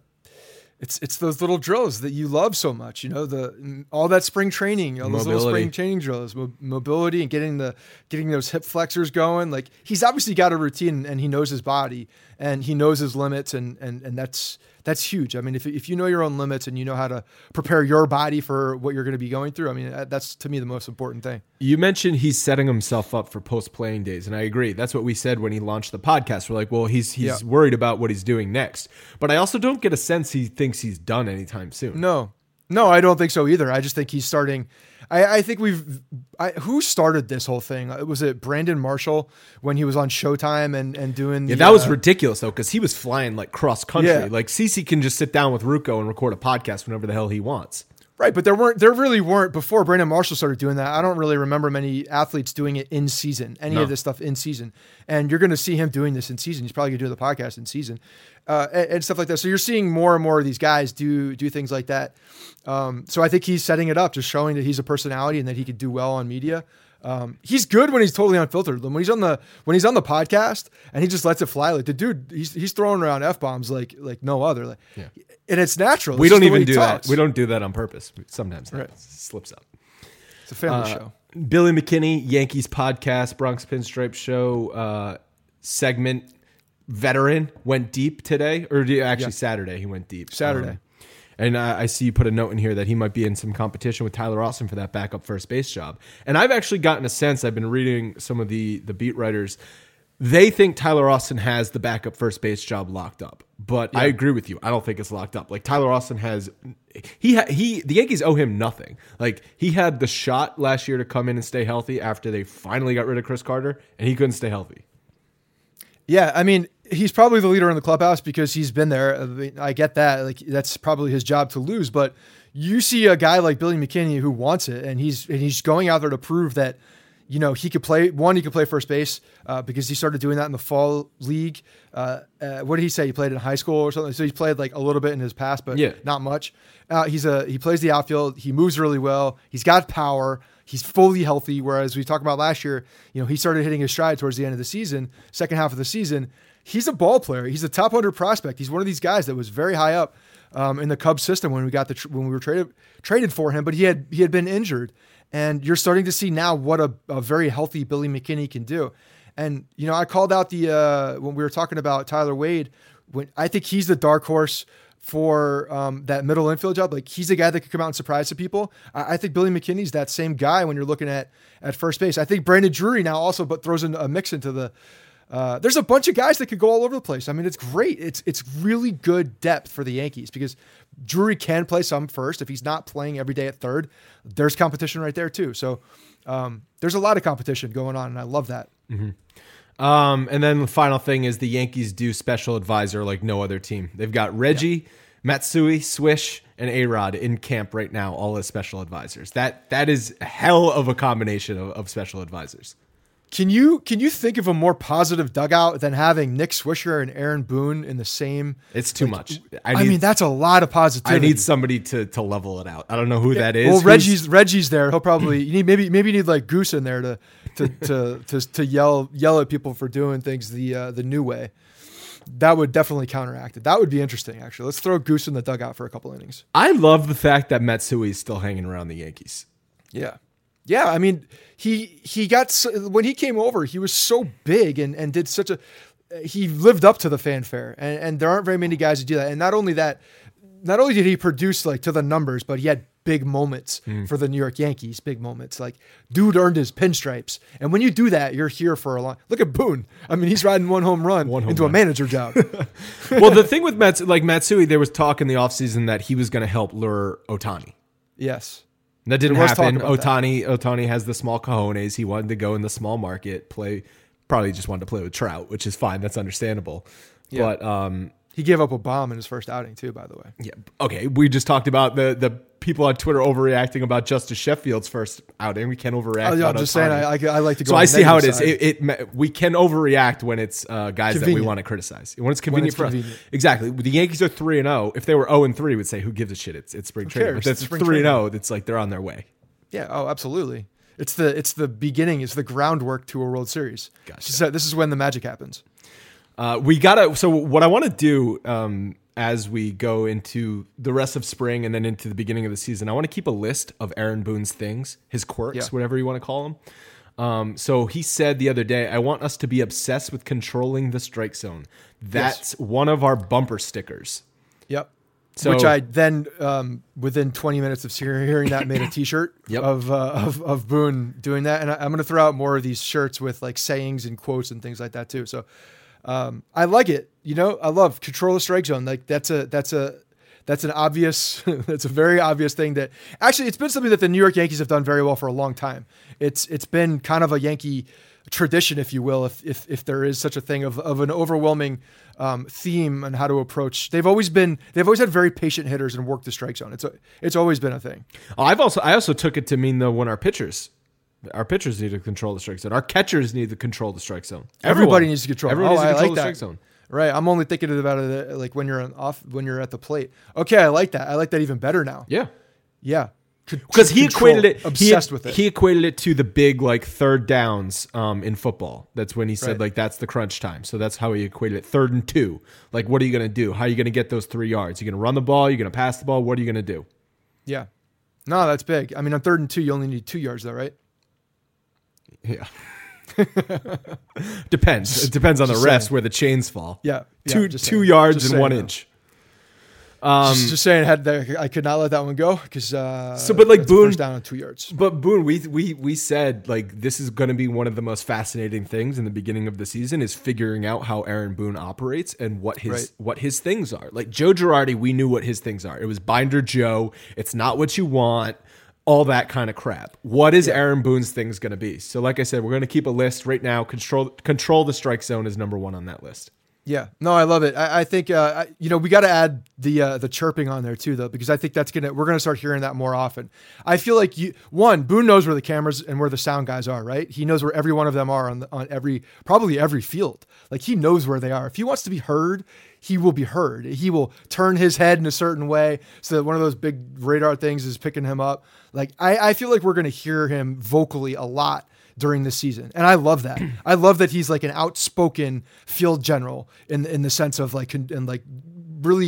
D: those little drills that you love so much, all that spring training, those little spring training drills, mobility and getting those hip flexors going. Like, he's obviously got a routine and he knows his body and he knows his limits and that's huge. I mean, if you know your own limits and you know how to prepare your body for what you're going to be going through, I mean, that's to me the most important thing.
B: You mentioned he's setting himself up for post-playing days, and I agree. That's what we said when he launched the podcast. We're like, well, he's worried about what he's doing next. But I also don't get a sense he thinks he's done anytime soon.
D: No, I don't think so either. I just think he's starting. I think who started this whole thing? Was it Brandon Marshall when he was on Showtime and doing
B: that was ridiculous though, because he was flying like cross country. Yeah. Like CC can just sit down with Ruocco and record a podcast whenever the hell he wants.
D: Right, but there really weren't before Brandon Marshall started doing that. I don't really remember many athletes doing it in season, of this stuff in season. And you're going to see him doing this in season. He's probably going to do the podcast in season and stuff like that. So you're seeing more and more of these guys do things like that. So I think he's setting it up, just showing that he's a personality and that he could do well on media. He's good when he's totally unfiltered. When he's on the podcast and he just lets it fly, like the dude, he's throwing around F-bombs like no other. And it's natural.
B: We don't even do that. We don't do that on purpose. Sometimes that slips up.
D: It's a family show.
B: Billy McKinney, Yankees podcast, Bronx Pinstripe Show segment veteran went deep today, or actually Saturday he went deep.
D: Saturday.
B: And I see you put a note in here that he might be in some competition with Tyler Austin for that backup first base job. And I've actually gotten a sense, I've been reading some of the beat writers, they think Tyler Austin has the backup first base job locked up. But I agree with you. I don't think it's locked up. Like, Tyler Austin has the Yankees owe him nothing. Like, he had the shot last year to come in and stay healthy after they finally got rid of Chris Carter, and he couldn't stay healthy.
D: Yeah, I mean, he's probably the leader in the clubhouse because he's been there. I mean, I get that. Like, that's probably his job to lose. But you see a guy like Billy McKinney who wants it, and he's going out there to prove that, he could play. He could play first base because he started doing that in the fall league. What did he say? He played in high school or something. So he's played like a little bit in his past, but not much. He plays the outfield. He moves really well. He's got power. He's fully healthy. Whereas we talked about last year, he started hitting his stride towards the end of the season, second half of the season. He's a ball player. He's a top 100 prospect. He's one of these guys that was very high up in the Cubs system when we were traded for him, but he had been injured, and you're starting to see now what a very healthy Billy McKinney can do. And I called out when we were talking about Tyler Wade, when I think he's the dark horse for that middle infield job. Like, he's a guy that could come out and surprise some people. I think Billy McKinney's that same guy when you're looking at first base. I think Brandon Drury now also throws in a mix into the. There's a bunch of guys that could go all over the place. I mean, it's great. It's really good depth for the Yankees because Drury can play some first. If he's not playing every day at third, there's competition right there too. So there's a lot of competition going on, and I love that.
B: Mm-hmm. And then the final thing is the Yankees do special advisor like no other team. They've got Reggie, Matsui, Swish, and A-Rod in camp right now, all as special advisors. That is a hell of a combination of special advisors.
D: Can you think of a more positive dugout than having Nick Swisher and Aaron Boone in the same?
B: It's too much.
D: I mean, that's a lot of positivity.
B: I need somebody to level it out. I don't know who that is.
D: Well, Reggie's there. He'll probably maybe you need like Goose in there to yell at people for doing things the new way. That would definitely counteract it. That would be interesting, actually. Let's throw Goose in the dugout for a couple innings.
B: I love the fact that Matsui is still hanging around the Yankees.
D: Yeah, I mean, he got, when he came over, he was so big and did he lived up to the fanfare, and there aren't very many guys who do that. And not only did he produce like to the numbers, but he had big moments for the New York Yankees, big moments. Like, dude earned his pinstripes. And when you do that, you're here for a long, look at Boone. I mean, he's riding one home run into a manager job.
B: Well, the thing with Matsui, there was talk in the offseason that he was going to help lure Ohtani.
D: Yes.
B: That didn't happen. Ohtani has the small cojones. He wanted to go in the small market, probably just wanted to play with Trout, which is fine. That's understandable. Yeah. But
D: he gave up a bomb in his first outing too, by the way.
B: Yeah. Okay. We just talked about the people on Twitter overreacting about Justice Sheffield's first outing. We can't overreact.
D: I'm just saying I like to go.
B: So I see how it is. We can overreact when it's guys convenient. That we want to criticize. When it's convenient for us. Exactly. The Yankees are 3-0. If they were 0-3, we'd say who gives a shit? It's spring training. But that's 3-0. It's like they're on their way.
D: Yeah. Oh, absolutely. It's the beginning. It's the groundwork to a World Series.
B: Gotcha.
D: So this is when the magic happens.
B: So what I want to do as we go into the rest of spring and then into the beginning of the season, I want to keep a list of Aaron Boone's things, his quirks, whatever you want to call them. So he said the other day, I want us to be obsessed with controlling the strike zone. That's one of our bumper stickers.
D: Yep. So, which I then, within 20 minutes of hearing that, made a T-shirt of Boone doing that. And I'm going to throw out more of these shirts with like sayings and quotes and things like that too. So I like it. I love control the strike zone. Like that's an obvious, that's a very obvious thing that actually it's been something that the New York Yankees have done very well for a long time. It's been kind of a Yankee tradition, if you will, if there is such a thing of an overwhelming theme on how to approach. They've always had very patient hitters and worked the strike zone. It's always been a thing.
B: I also took it to mean though when our pitchers need to control the strike zone. Our catchers need to control the strike zone.
D: Everybody needs to control.
B: Everyone needs to control the strike zone.
D: Right. I'm only thinking about it like when you're at the plate. Okay, I like that. I like that even better now.
B: Yeah.
D: Yeah.
B: Because he equated it,
D: obsessed with it.
B: He equated it to the big like third downs in football. That's when he said like that's the crunch time. So that's how he equated it. 3rd and 2. Like, what are you going to do? How are you going to get those 3 yards? You're going to run the ball? You're going to pass the ball? What are you going to do?
D: Yeah. No, that's big. I mean, on 3rd and 2, you only need 2 yards though, right?
B: Yeah. Depends. It depends on the refs where the chains fall.
D: Yeah.
B: 2 yards and 1 inch.
D: Just saying, I could not let that one go because
B: but like Boone
D: first down on 2 yards.
B: But Boone, we said like this is going to be one of the most fascinating things in the beginning of the season is figuring out how Aaron Boone operates and what his things are. Like Joe Girardi, we knew what his things are. It was Binder Joe. It's not what you want. All that kind of crap. What is Aaron Boone's things going to be? So like I said, we're going to keep a list right now. Control the strike zone is number 1 on that list.
D: Yeah, no, I love it. I think we got to add the chirping on there too, though, because I think we're gonna start hearing that more often. I feel like Boone knows where the cameras and where the sound guys are, right? He knows where every one of them are on probably every field. Like he knows where they are. If he wants to be heard, he will be heard. He will turn his head in a certain way so that one of those big radar things is picking him up. Like I feel like we're gonna hear him vocally a lot during the season. And I love that. I love that he's like an outspoken field general in the sense of like, and like really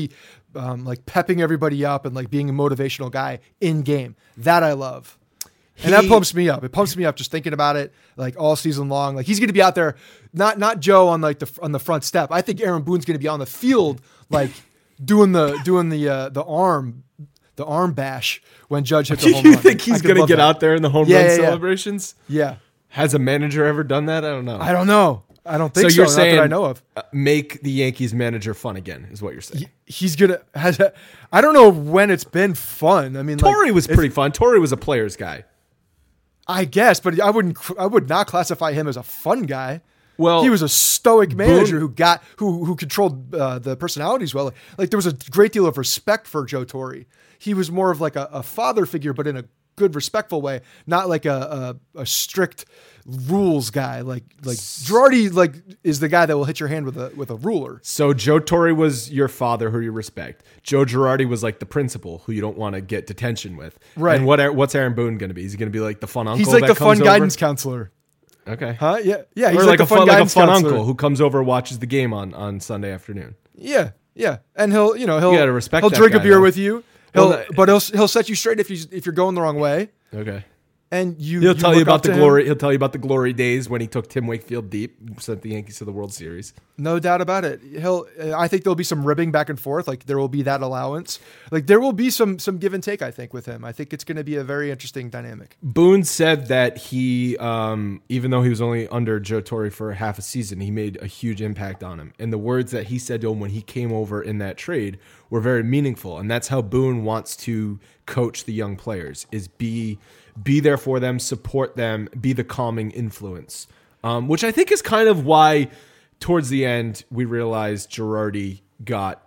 D: like pepping everybody up and like being a motivational guy in game. That I love. And that pumps me up. It pumps me up just thinking about it like all season long. Like he's going to be out there, not Joe on like on the front step. I think Aaron Boone's going to be on the field like doing the arm bash when Judge hits a home run.
B: You think he's going to get out there in the home run celebrations?
D: Yeah.
B: Has a manager ever done that? I don't know.
D: I don't know. I don't think so.
B: You're saying
D: not that I know of.
B: Make the Yankees manager fun again is what you're saying.
D: He's gonna. I don't know when it's been fun. I mean,
B: Torrey was pretty fun. Torrey was a player's guy,
D: I guess, but I would not classify him as a fun guy.
B: Well,
D: he was a stoic manager who controlled the personalities well. Like there was a great deal of respect for Joe Torre. He was more of like a father figure, but in a good, respectful way, not like a strict rules guy. Like Girardi is the guy that will hit your hand with a ruler.
B: So Joe Torre was your father, who you respect. Joe Girardi was like the principal, who you don't want to get detention with.
D: Right.
B: And what's Aaron Boone going to be? Is he going to be like the fun uncle?
D: He's like
B: that
D: the fun
B: comes
D: guidance
B: over?
D: counselor.
B: Okay.
D: Huh? Yeah. Yeah. He's
B: or like a fun
D: counselor.
B: uncle who comes over and watches the game on Sunday afternoon.
D: Yeah. Yeah. And he'll
B: gotta respect
D: he'll
B: that
D: drink
B: guy,
D: a beer
B: though.
D: with you. He'll set you straight if you're going the wrong way.
B: Okay.
D: And
B: he'll tell you about the glory. He'll tell you about the glory days when he took Tim Wakefield deep, sent the Yankees to the World Series.
D: No doubt about it. I think there'll be some ribbing back and forth. Like there will be that allowance. Like there will be some give and take. I think with him. I think it's going to be a very interesting dynamic.
B: Boone said that he, even though he was only under Joe Torre for half a season, he made a huge impact on him. And the words that he said to him when he came over in that trade were very meaningful. And that's how Boone wants to coach the young players: is be there for them, support them, be the calming influence. Which I think is kind of why towards the end we realized Girardi got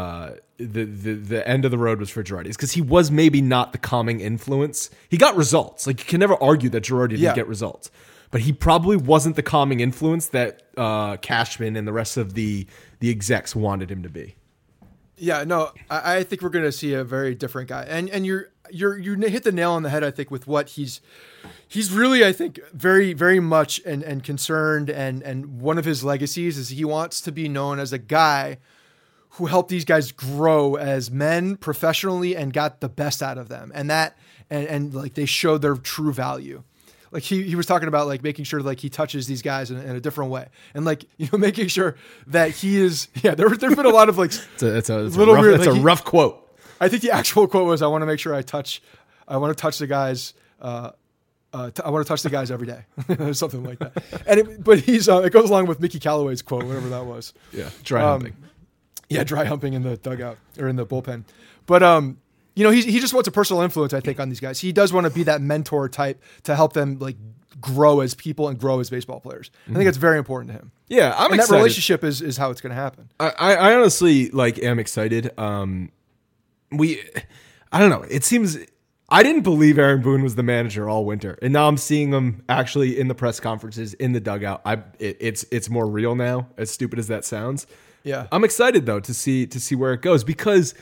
B: the end of the road was for Girardi. It's because he was maybe not the calming influence. He got results. Like you can never argue that Girardi didn't get results. But he probably wasn't the calming influence that Cashman and the rest of the execs wanted him to be.
D: Yeah, no, I think we're going to see a very different guy. And you hit the nail on the head, I think, with what he's really, I think, very, very much and concerned. And one of his legacies is he wants to be known as a guy who helped these guys grow as men professionally and got the best out of them. And like they showed their true value. Like he was talking about like making sure like he touches these guys in a different way, and like making sure that he is. Yeah, there's been a lot of like
B: it's a rough quote.
D: I think the actual quote was, "I want to make sure I want to touch the guys. I want to touch the guys every day," something like that. But it goes along with Mickey Callaway's quote, whatever that was.
B: Yeah, dry humping.
D: Yeah, dry humping in the dugout or in the bullpen. But he just wants a personal influence, I think, on these guys. He does want to be that mentor type to help them like grow as people and grow as baseball players. I think it's very important to him.
B: Yeah, I'm excited.
D: That relationship is how it's going to happen.
B: I honestly am excited. I don't know. It seems I didn't believe Aaron Boone was the manager all winter, and now I'm seeing him actually in the press conferences in the dugout. It's more real now. As stupid as that sounds.
D: Yeah,
B: I'm excited though to see where it goes, because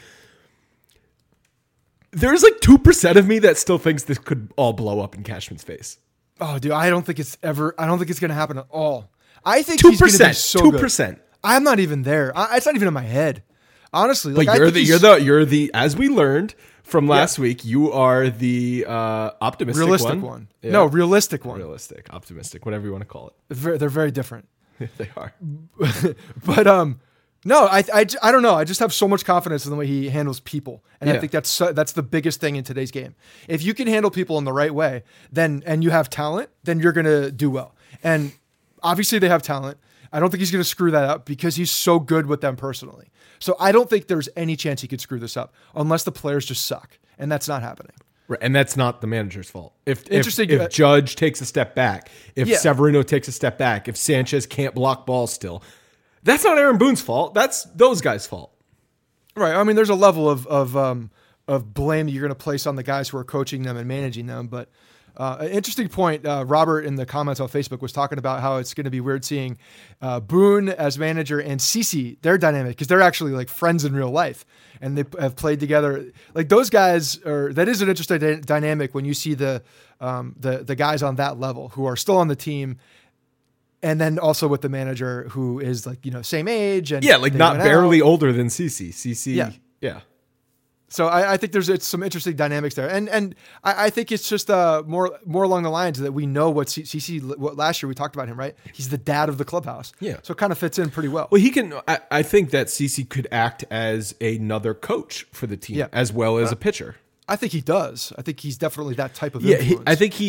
B: there's like 2% of me that still thinks this could all blow up in Cashman's face.
D: Oh, dude, I don't think it's going to happen at all. I think
B: 2%,
D: he's going to be so
B: 2%.
D: Good. I'm not even there. It's not even in my head. Honestly,
B: but you're the as we learned from last week, you are the optimistic
D: realistic one. Yeah. No, realistic one.
B: Realistic, optimistic, whatever you want to call it.
D: They're very different.
B: They are.
D: But no, I don't know. I just have so much confidence in the way he handles people, and I think that's the biggest thing in today's game. If you can handle people in the right way, and you have talent, then you're gonna do well. And obviously, they have talent. I don't think he's gonna screw that up because he's so good with them personally. So I don't think there's any chance he could screw this up unless the players just suck, and that's not happening.
B: Right, and that's not the manager's fault. If Judge takes a step back, if Severino takes a step back, if Sanchez can't block balls still. That's not Aaron Boone's fault. That's those guys' fault.
D: Right. I mean, there's a level of blame that you're going to place on the guys who are coaching them and managing them. But an interesting point, Robert in the comments on Facebook was talking about how it's going to be weird seeing Boone as manager and CeCe, their dynamic, because they're actually like friends in real life and they have played together. Like those guys that is an interesting dynamic when you see the guys on that level who are still on the team. And then also with the manager who is like, same age. And
B: not barely older than CeCe. CeCe Yeah.
D: So I think it's some interesting dynamics there, and I think it's just more along the lines that we know what CC. What last year we talked about him, right? He's the dad of the clubhouse.
B: Yeah,
D: so it kind of fits in pretty well.
B: Well, he can. I think that CC could act as another coach for the team as well as a pitcher.
D: I think he does. I think he's definitely that type of influence.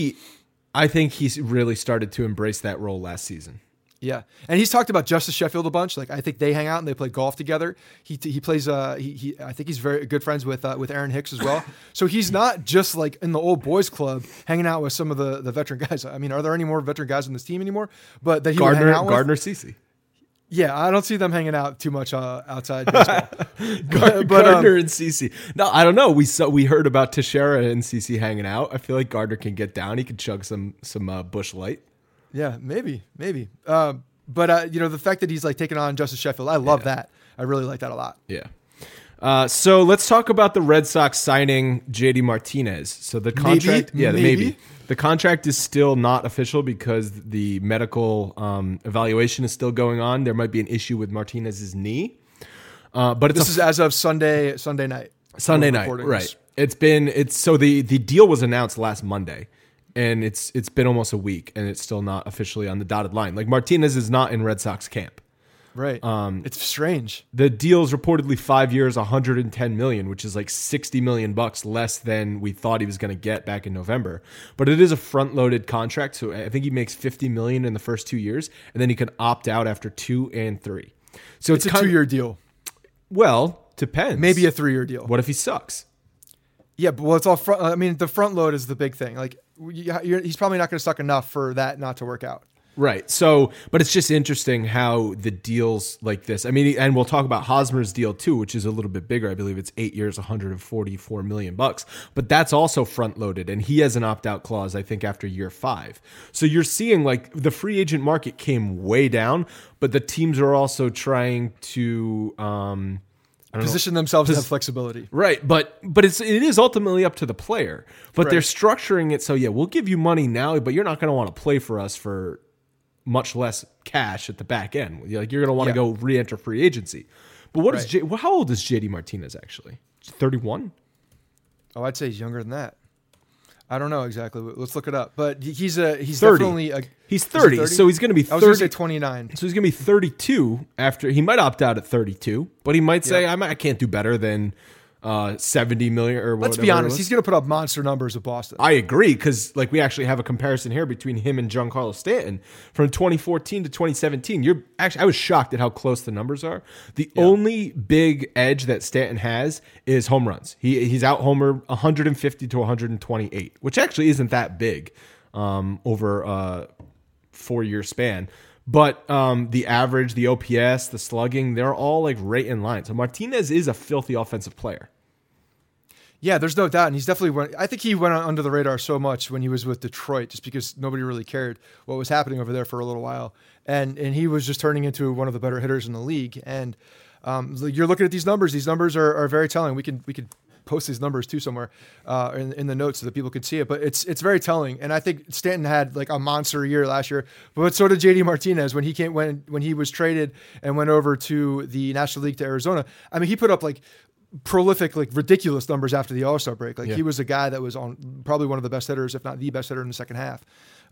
B: I think he's really started to embrace that role last season.
D: Yeah, and he's talked about Justice Sheffield a bunch. Like I think they hang out and they play golf together. He plays. I think he's very good friends with Aaron Hicks as well. So he's not just like in the old boys club hanging out with some of the veteran guys. I mean, are there any more veteran guys on this team anymore? But that he would hang out with?
B: Gardner CC.
D: Yeah, I don't see them hanging out too much outside baseball.
B: Gardner and CC. No, I don't know. We heard about Teixeira and CC hanging out. I feel like Gardner can get down. He could chug some Busch Light.
D: Yeah, maybe. But the fact that he's like taking on Justice Sheffield, I love that. I really like that a lot.
B: Yeah. So let's talk about the Red Sox signing JD Martinez. So the contract, maybe. The contract is still not official because the medical evaluation is still going on. There might be an issue with Martinez's knee. But this is
D: as of Sunday night.
B: Sunday night, right? So the deal was announced last Monday. And it's been almost a week, and it's still not officially on the dotted line. Like Martinez is not in Red Sox camp.
D: Right. It's strange.
B: The deal's reportedly 5 years, $110 million, which is like $60 million less than we thought he was going to get back in November. But it is a front-loaded contract, so I think he makes $50 million in the first 2 years, and then he can opt out after 2 and 3. So
D: it's a 2-year deal.
B: Well, depends.
D: Maybe a 3-year deal.
B: What if he sucks?
D: Yeah, but it's all front. I mean, the front load is the big thing. Like, he's probably not going to suck enough for that not to work out.
B: Right. So, but it's just interesting how the deals like this. I mean, and we'll talk about Hosmer's deal too, which is a little bit bigger. I believe it's 8 years, $144 million. But that's also front loaded, and he has an opt out clause, I think, after year 5. So you're seeing like the free agent market came way down, but the teams are also trying to
D: position themselves to have flexibility.
B: Right, but it is ultimately up to the player. But they're structuring it so, we'll give you money now, but you're not going to want to play for us for much less cash at the back end. Like you're going to want to go re-enter free agency. But how old is JD Martinez actually? 31?
D: Oh, I'd say he's younger than that. I don't know exactly. Let's look it up. But he's 30.
B: Definitely he's 30, so he's going to be 30. I was going to
D: say 29.
B: So he's going to be 32 after. He might opt out at 32, but he might say, I can't do better than 70 million or whatever.
D: Let's be honest, he's going to put up monster numbers at Boston.
B: I agree, because like we actually have a comparison here between him and Giancarlo Stanton from 2014 to 2017. I was shocked at how close the numbers are. The only big edge that Stanton has is home runs. He's out homer 150 to 128, which actually isn't that big over a 4-year span. But the average, the OPS, the slugging, they're all like right in line. So Martinez is a filthy offensive player.
D: Yeah, there's no doubt. And he's definitely I think he went under the radar so much when he was with Detroit, just because nobody really cared what was happening over there for a little while. And he was just turning into one of the better hitters in the league. And you're looking at these numbers. These numbers are very telling. We could post these numbers too somewhere in the notes so that people can see it, but it's very telling. And I think Stanton had like a monster year last year, but so did JD Martinez when he was traded and went over to the National League to Arizona. I mean, he put up like prolific, like ridiculous numbers after the All-Star break. Like he was a guy that was on probably one of the best hitters, if not the best hitter in the second half.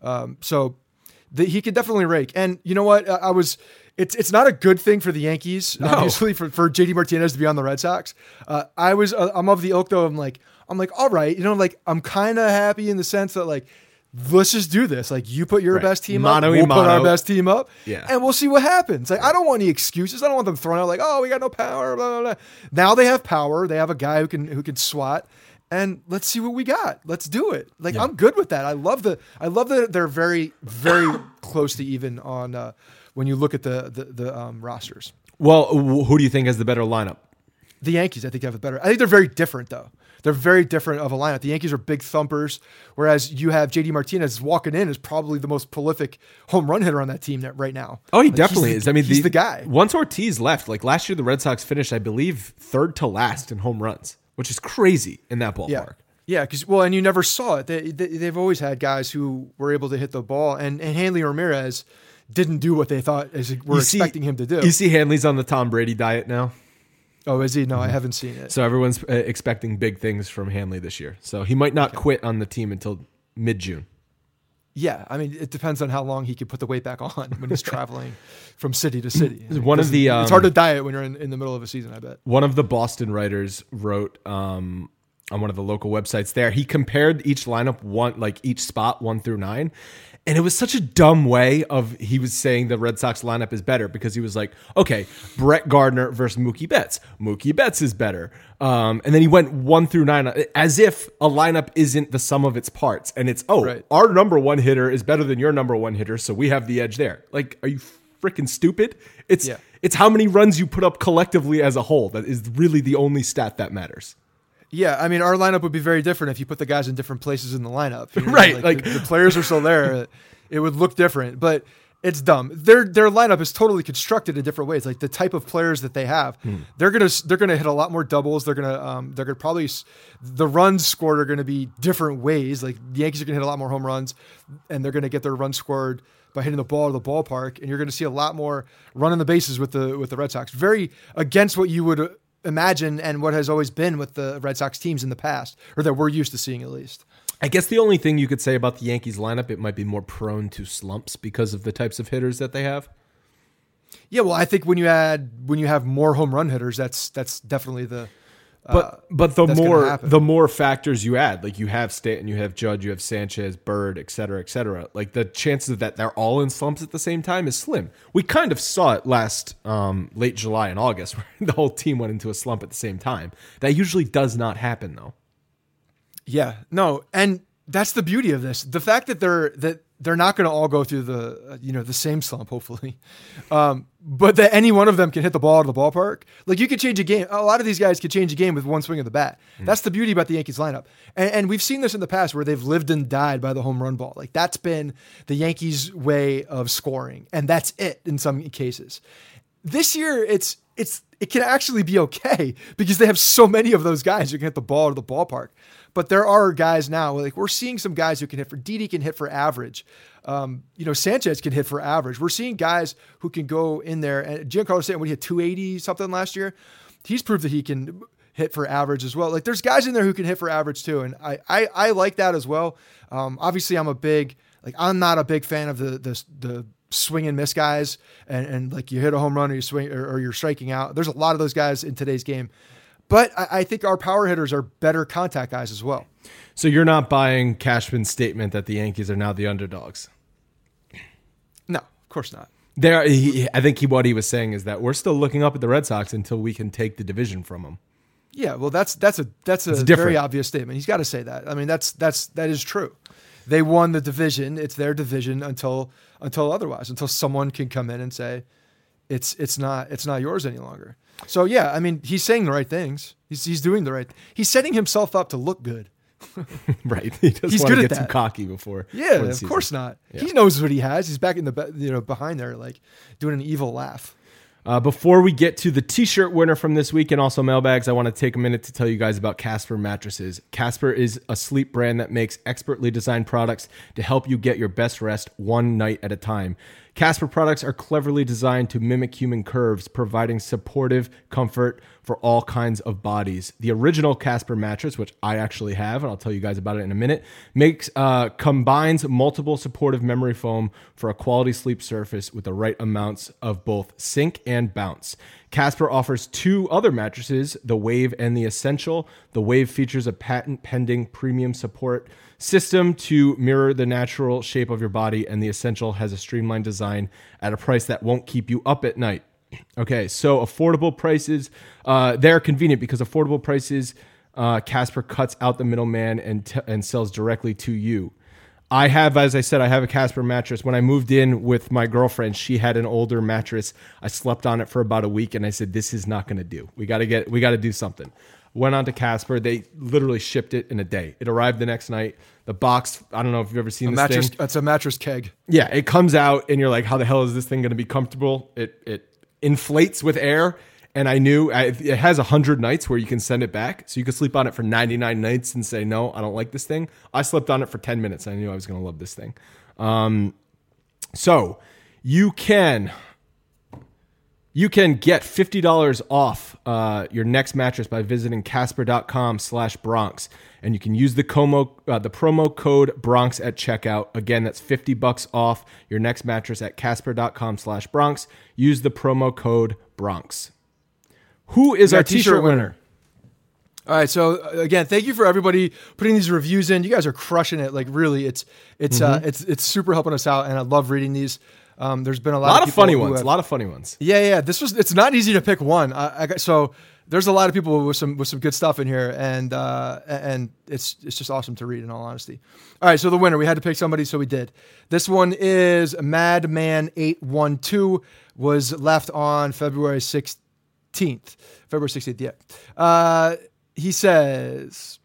D: He could definitely rake. And you know what? It's not a good thing for the Yankees, obviously, for JD Martinez to be on the Red Sox. I'm of the ilk though. I'm like, all right, like I'm kind of happy in the sense that like, let's just do this. Like you put your best team up, we'll put our best team up, and we'll see what happens. Like I don't want any excuses. I don't want them thrown out like, oh, we got no power, blah, blah, blah. Now they have power. They have a guy who can swat. And let's see what we got. Let's do it. Like I'm good with that. I love that they're very, very close to even on when you look at the rosters.
B: Well, who do you think has the better lineup?
D: The Yankees, I think, have a better. I think they're very different though. They're very different of a lineup. The Yankees are big thumpers, whereas you have JD Martinez walking in as probably the most prolific home run hitter on that team right now.
B: Oh, he definitely is. I mean,
D: he's the guy.
B: Once Ortiz left, like last year, the Red Sox finished, I believe, 3rd to last in home runs, which is crazy in that ballpark.
D: Yeah, and you never saw it. They've always had guys who were able to hit the ball, and Hanley Ramirez didn't do what they thought were expecting him to do.
B: You see Hanley's on the Tom Brady diet now?
D: Oh, is he? No, I haven't seen it.
B: So everyone's expecting big things from Hanley this year. So he might not quit on the team until mid-June.
D: Yeah, I mean, it depends on how long he can put the weight back on when he's traveling from city to city.
B: It's hard
D: to diet when you're in the middle of a season, I bet.
B: One of the Boston writers wrote on one of the local websites there, he compared each lineup, each spot 1 through 9. And it was such a dumb way he was saying the Red Sox lineup is better because he was like, okay, Brett Gardner versus Mookie Betts. Mookie Betts is better. And then he went 1 through 9 as if a lineup isn't the sum of its parts. And it's, our number one hitter is better than your number one hitter, so we have the edge there. Like, are you freaking stupid? It's how many runs you put up collectively as a whole. That is really the only stat that matters.
D: Yeah, I mean, our lineup would be very different if you put the guys in different places in the lineup. You know?
B: Right.
D: The players are still there. It would look different, but it's dumb. Their lineup is totally constructed in different ways. Like the type of players that they have, they're gonna hit a lot more doubles. They're gonna probably, the runs scored are gonna be different ways. Like the Yankees are gonna hit a lot more home runs, and they're gonna get their runs scored by hitting the ball to the ballpark. And you're gonna see a lot more running the bases with the Red Sox. Very against what you would imagine and what has always been with the Red Sox teams in the past, or that we're used to seeing at least.
B: I guess the only thing you could say about the Yankees lineup, it might be more prone to slumps because of the types of hitters that they have.
D: Yeah, well, I think when you have more home run hitters, that's definitely the.
B: But the more factors you add, like you have Stanton, you have Judge, you have Sanchez, Bird, et cetera, like the chances of that they're all in slumps at the same time is slim. We kind of saw it last late July and August where the whole team went into a slump at the same time. That usually does not happen though. Yeah,
D: no, and that's the beauty of this. The fact that they're not going to all go through the same slump, hopefully, but that any one of them can hit the ball to the ballpark. Like you could change a game. A lot of these guys could change a game with one swing of the bat. That's the beauty about the Yankees lineup. And we've seen this in the past where they've lived and died by the home run ball. Like that's been the Yankees' way of scoring, and that's it in some cases. This year, it can actually be okay because they have so many of those guys who can hit the ball to the ballpark. But there are guys now, like we're seeing some guys who can hit Didi can hit for average. Sanchez can hit for average. We're seeing guys who can go in there. And Giancarlo Stanton, when he hit 280 something last year, he's proved that he can hit for average as well. Like there's guys in there who can hit for average too. And I like that as well. Obviously I'm not a big fan of the swing and miss guys and like you hit a home run or you swing or you're striking out. There's a lot of those guys in today's game. But I think our power hitters are better contact guys as well.
B: So you're not buying Cashman's statement that the Yankees are now the underdogs?
D: No, of course not.
B: I think what he was saying is that we're still looking up at the Red Sox until we can take the division from them.
D: Yeah, well, that's a very obvious statement. He's got to say that. I mean, that is true. They won the division. It's their division until otherwise, until someone can come in and say it's not yours any longer. So yeah, I mean, he's saying the right things. He's doing the right. He's setting himself up to look good.
B: Right. He's
D: good
B: to
D: at
B: get too cocky before.
D: Yeah, of course not. Yeah. He knows what he has. He's back in the behind there, like doing an evil laugh.
B: Before we get to the t-shirt winner from this week and also mailbags, I want to take a minute to tell you guys about Casper mattresses. Casper is a sleep brand that makes expertly designed products to help you get your best rest one night at a time. Casper products are cleverly designed to mimic human curves, providing supportive comfort for all kinds of bodies. The original Casper mattress, which I actually have, and I'll tell you guys about it in a minute, combines multiple supportive memory foam for a quality sleep surface with the right amounts of both sink and bounce. Casper offers two other mattresses, the Wave and the Essential. The Wave features a patent-pending premium support system to mirror the natural shape of your body, and the Essential has a streamlined design at a price that won't keep you up at night. Okay, so affordable prices, they're convenient because affordable prices, Casper cuts out the middleman and sells directly to you. As I said, I have a Casper mattress. When I moved in with my girlfriend, she had an older mattress. I slept on it for about a week, and I said, this is not going to do. We got to do something. Went on to Casper. They literally shipped it in a day. It arrived the next night. The box, I don't know if you've ever seen this thing.
D: It's a mattress keg.
B: Yeah, it comes out, and you're like, how the hell is this thing going to be comfortable? It inflates with air, and I knew it has 100 nights where you can send it back, so you can sleep on it for 99 nights and say, no, I don't like this thing. I slept on it for 10 minutes. And I knew I was going to love this thing. So you can You can get $50 off your next mattress by visiting Casper.com/Bronx. And you can use the promo code Bronx at checkout. Again, that's $50 off your next mattress at Casper.com/Bronx. Use the promo code Bronx. Who is our t-shirt winner?
D: All right, so again, thank you for everybody putting these reviews in. You guys are crushing it. Like really, it's super helping us out, and I love reading these. There's been a lot of
B: funny ones. A lot of funny ones.
D: Yeah. It's not easy to pick one. So there's a lot of people with some good stuff in here, and it's just awesome to read. In all honesty. All right, so the winner, we had to pick somebody, so we did. This one is Madman812. Was left on February 16th. February 16th. Yeah. He says,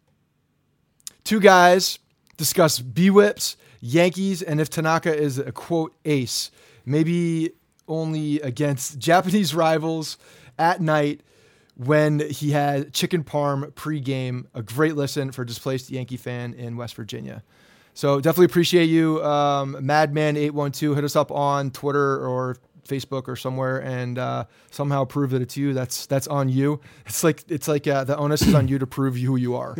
D: 2 guys discuss B-Whips, Yankees, and if Tanaka is a quote ace, maybe only against Japanese rivals at night when he had chicken parm pregame. A great listen for a displaced Yankee fan in West Virginia. So definitely appreciate you, Madman812. Hit us up on Twitter or Facebook or somewhere and somehow prove that it's you. That's on you. It's like the onus is on you to prove who you are.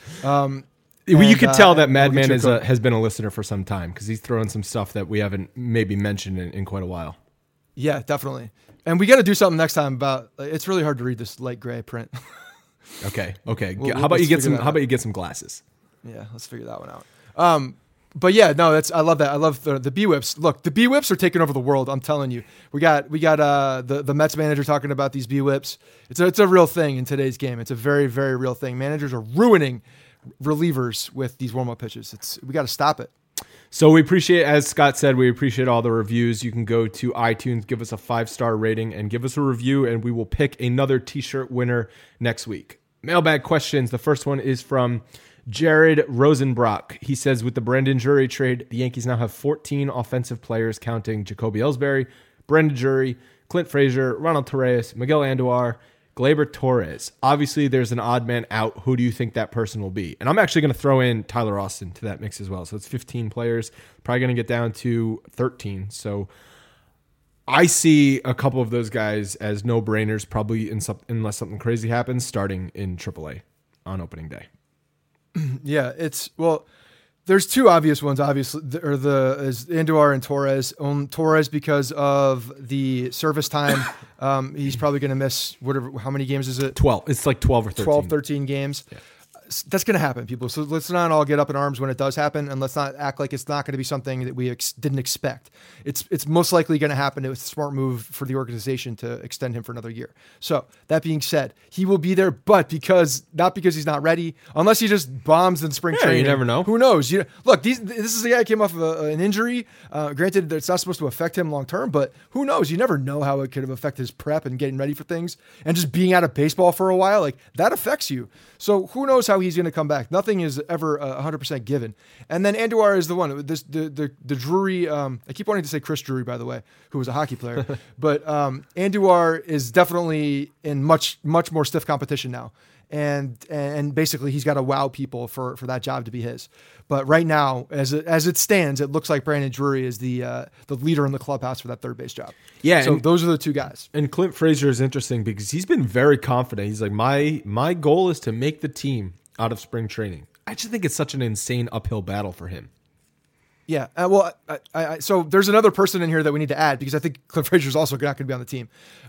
B: You could tell that Madman has been a listener for some time because he's throwing some stuff that we haven't maybe mentioned in quite a while.
D: Yeah, definitely. And we got to do something next time about. It's really hard to read this light gray print.
B: Okay. How about you get some glasses?
D: Yeah, let's figure that one out. But yeah, no, I love that. I love the B-Whips. Look, the B-Whips are taking over the world. I'm telling you. We got the Mets manager talking about these B-Whips. It's a real thing in today's game. It's a very, very real thing. Managers are ruining relievers with these warm-up pitches. We got to stop it.
B: So we appreciate, as Scott said, we appreciate all the reviews. You can go to iTunes, give us a 5-star rating, and give us a review, and we will pick another t-shirt winner next week. Mailbag questions. The first one is from Jared Rosenbrock. He says, with the Brandon Drury trade, the Yankees now have 14 offensive players, counting Jacoby Ellsbury, Brandon Drury, Clint Frazier, Ronald Torreyes, Miguel Andujar, Gleyber Torres. Obviously, there's an odd man out. Who do you think that person will be? And I'm actually going to throw in Tyler Austin to that mix as well. So it's 15 players, probably going to get down to 13. So I see a couple of those guys as no-brainers, probably unless something crazy happens, starting in AAA on opening day.
D: Yeah, there's 2 obvious ones, obviously, is Andujar and Torres. Torres because of the service time. He's probably going to miss how many games is it?
B: 12. It's like 12 or 13.
D: 13 games. Yeah. That's going to happen, people. So let's not all get up in arms when it does happen, and let's not act like it's not going to be something that we didn't expect. It's most likely going to happen. It was a smart move for the organization to extend him for another year. So that being said, he will be there, but not because he's not ready, unless he just bombs in spring training.
B: You never know.
D: Who knows? Look, this is a guy who came off of an injury. Granted, it's not supposed to affect him long term, but who knows? You never know how it could have affected his prep and getting ready for things, and just being out of baseball for a while, like that affects you. So who knows how he's going to come back? Nothing is ever 100% given. And then Andujar is the one. The Drury. I keep wanting to say Chris Drury, by the way, who was a hockey player, but Andujar is definitely in much more stiff competition now, and basically he's got to wow people for that job to be his. But right now, as it stands, it looks like Brandon Drury is the leader in the clubhouse for that third base job.
B: Yeah,
D: so those are the 2 guys.
B: And Clint Frazier is interesting because he's been very confident. He's like, my goal is to make the team out of spring training. I just think it's such an insane uphill battle for him.
D: Yeah. So there's another person in here that we need to add because I think Clint Frazier is also not going to be on the team.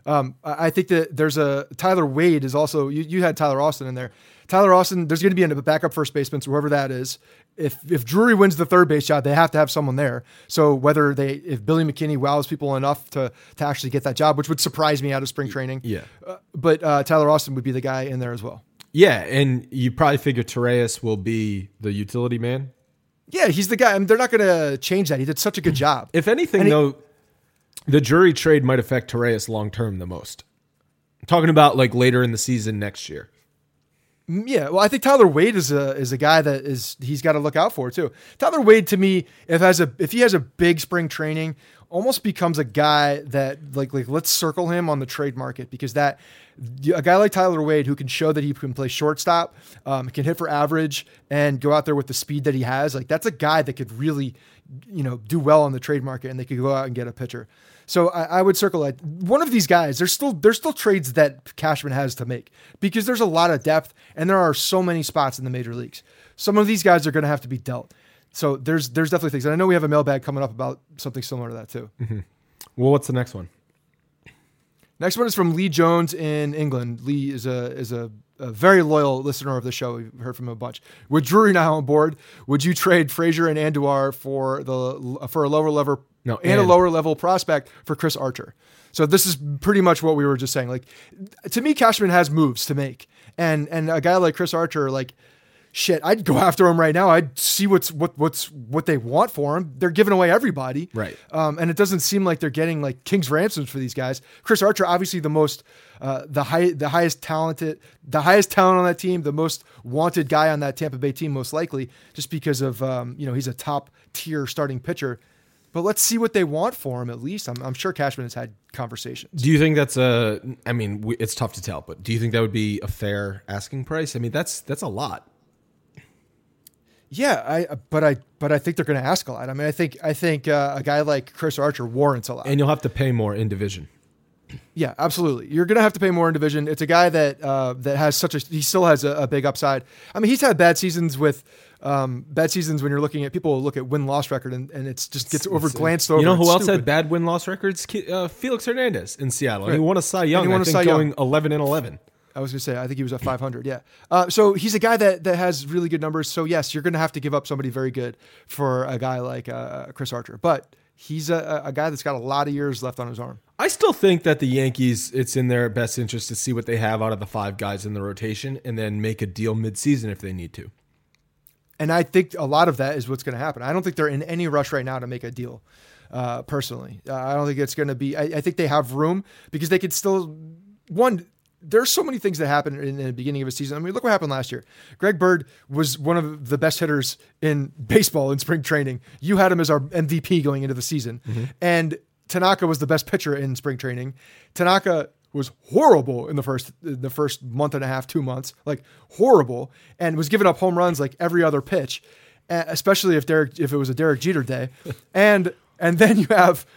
D: I think that there's Tyler Wade is also, you had Tyler Austin in there. Tyler Austin, there's going to be a backup first baseman, so whoever that is. If Drury wins the third base job, they have to have someone there. So if Billy McKinney wows people enough to actually get that job, which would surprise me out of spring training.
B: Yeah.
D: But Tyler Austin would be the guy in there as well.
B: Yeah, and you probably figure Torreyes will be the utility man.
D: Yeah, he's the guy. I mean, they're not going to change that. He did such a good job.
B: If anything, though, the Drury trade might affect Torreyes long-term the most. I'm talking about like later in the season next year.
D: Yeah, well, I think Tyler Wade is a guy he's got to look out for too. Tyler Wade, to me, if he has a big spring training, almost becomes a guy that like let's circle him on the trade market, because that a guy like Tyler Wade, who can show that he can play shortstop, can hit for average and go out there with the speed that he has, like that's a guy that could really, do well on the trade market, and they could go out and get a pitcher. So I would circle like one of these guys. There's still trades that Cashman has to make, because there's a lot of depth and there are so many spots in the major leagues. Some of these guys are going to have to be dealt. So there's definitely things. And I know we have a mailbag coming up about something similar to that too.
B: Mm-hmm. Well, what's the next one?
D: Next one is from Lee Jones in England. Lee is a very loyal listener of the show. We've heard from him a bunch. With Drury now on board, would you trade Frazier and Andujar for a lower level prospect for Chris Archer? So this is pretty much what we were just saying. Like, to me, Cashman has moves to make, and a guy like Chris Archer, like, shit, I'd go after him right now. I'd see what they want for him. They're giving away everybody,
B: right?
D: And it doesn't seem like they're getting like king's ransoms for these guys. Chris Archer, obviously the highest talent on that team, the most wanted guy on that Tampa Bay team, most likely, just because of he's a top tier starting pitcher. But let's see what they want for him at least. I'm sure Cashman has had conversations.
B: Do you think that's it's tough to tell, but do you think that would be a fair asking price? I mean, that's a lot.
D: Yeah, but I think they're going to ask a lot. I mean, I think a guy like Chris Archer warrants a lot,
B: and you'll have to pay more in division.
D: Yeah, absolutely. You're going to have to pay more in division. It's a guy that has he still has a big upside. I mean, he's had bad seasons when you're looking at people look at win-loss record and it just gets glanced over.
B: You know who else had bad win-loss records? Felix Hernandez in Seattle. Right. He won a Cy Young. I think going 11-11.
D: I was going to say, I think he was at 500. Yeah. So he's a guy that has really good numbers. So yes, you're going to have to give up somebody very good for a guy like Chris Archer, but he's a guy that's got a lot of years left on his arm.
B: I still think that the Yankees, it's in their best interest to see what they have out of the 5 guys in the rotation and then make a deal midseason if they need to.
D: And I think a lot of that is what's going to happen. I don't think they're in any rush right now to make a deal, personally. I don't think it's going to be – I think they have room because they could still – there's so many things that happen in the beginning of a season. I mean, look what happened last year. Greg Bird was one of the best hitters in baseball in spring training. You had him as our MVP going into the season. Mm-hmm. And Tanaka was the best pitcher in spring training. Tanaka was horrible in the first month and a half, 2 months, like horrible, and was giving up home runs like every other pitch, especially if it was a Derek Jeter day. And then you have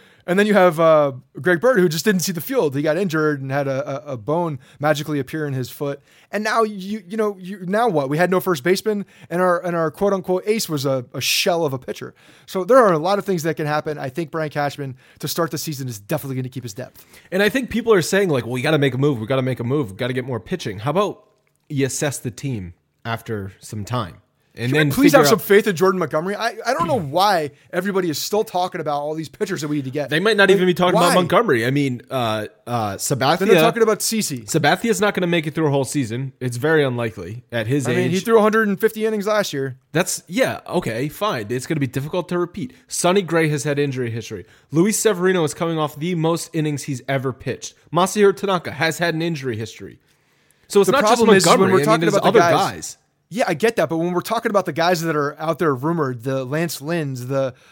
D: Greg Bird, who just didn't see the field. He got injured and had a bone magically appear in his foot. And now now what? We had no first baseman, and our quote unquote ace was a shell of a pitcher. So there are a lot of things that can happen. I think Brian Cashman to start the season is definitely going to keep his depth.
B: And I think people are saying like, well, we got to make a move. We got to make a move. We got to get more pitching. How about you assess the team after some time? And then
D: please have some faith in Jordan Montgomery. I don't know why everybody is still talking about all these pitchers that we need to get.
B: They might not even be talking about Montgomery. I mean, Sabathia.
D: Then they're talking about CeCe.
B: Sabathia's not going to make it through a whole season. It's very unlikely at his age. I mean,
D: he threw 150 innings last year.
B: Okay, fine. It's going to be difficult to repeat. Sonny Gray has had injury history. Luis Severino is coming off the most innings he's ever pitched. Masahiro Tanaka has had an injury history. So it's not just Montgomery. When we're talking about other guys.
D: Yeah, I get that, but when we're talking about the guys that are out there rumored, the Lance Lynns,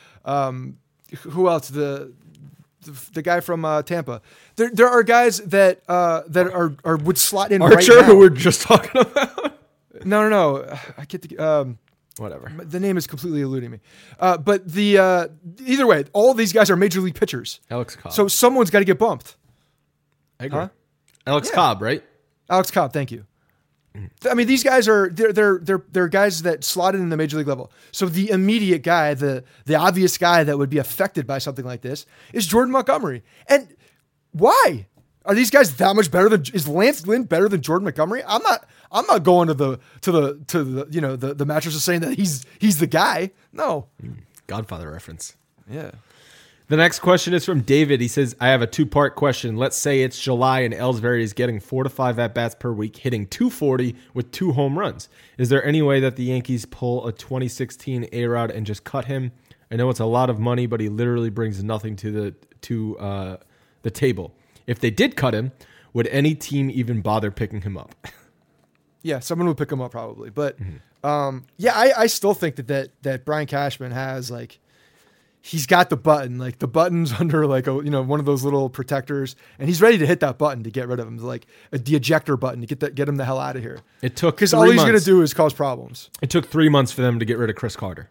D: who else? The guy from Tampa. There are guys that would slot in.
B: Archer,
D: right now.
B: who we're just talking about.
D: No. I get the
B: whatever.
D: The name is completely eluding me. But either way, all these guys are major league pitchers.
B: Alex Cobb.
D: So someone's got to get bumped.
B: I agree. Huh? Alex Cobb, right?
D: Alex Cobb. Thank you. I mean, these guys they're guys that slotted in the major league level. So the immediate guy, the obvious guy that would be affected by something like this is Jordan Montgomery. And why are these guys that much better than? Is Lance Lynn better than Jordan Montgomery? I'm not going to the mattress of saying that he's the guy. No.
B: Godfather reference.
D: Yeah.
B: The next question is from David. He says, I have a 2-part question. Let's say it's July and Ellsbury is getting 4 to 5 at-bats per week, hitting $240 with 2 home runs. Is there any way that the Yankees pull a 2016 A-Rod and just cut him? I know it's a lot of money, but he literally brings nothing to the table. If they did cut him, would any team even bother picking him up?
D: Yeah, someone would pick him up probably. But I still think that Brian Cashman has like, he's got the button, like the button's under like one of those little protectors, and he's ready to hit that button to get rid of him, like the ejector button to get him the hell out of here.
B: It took
D: because all he's going to do is cause problems.
B: It took 3 months for them to get rid of Chris Carter.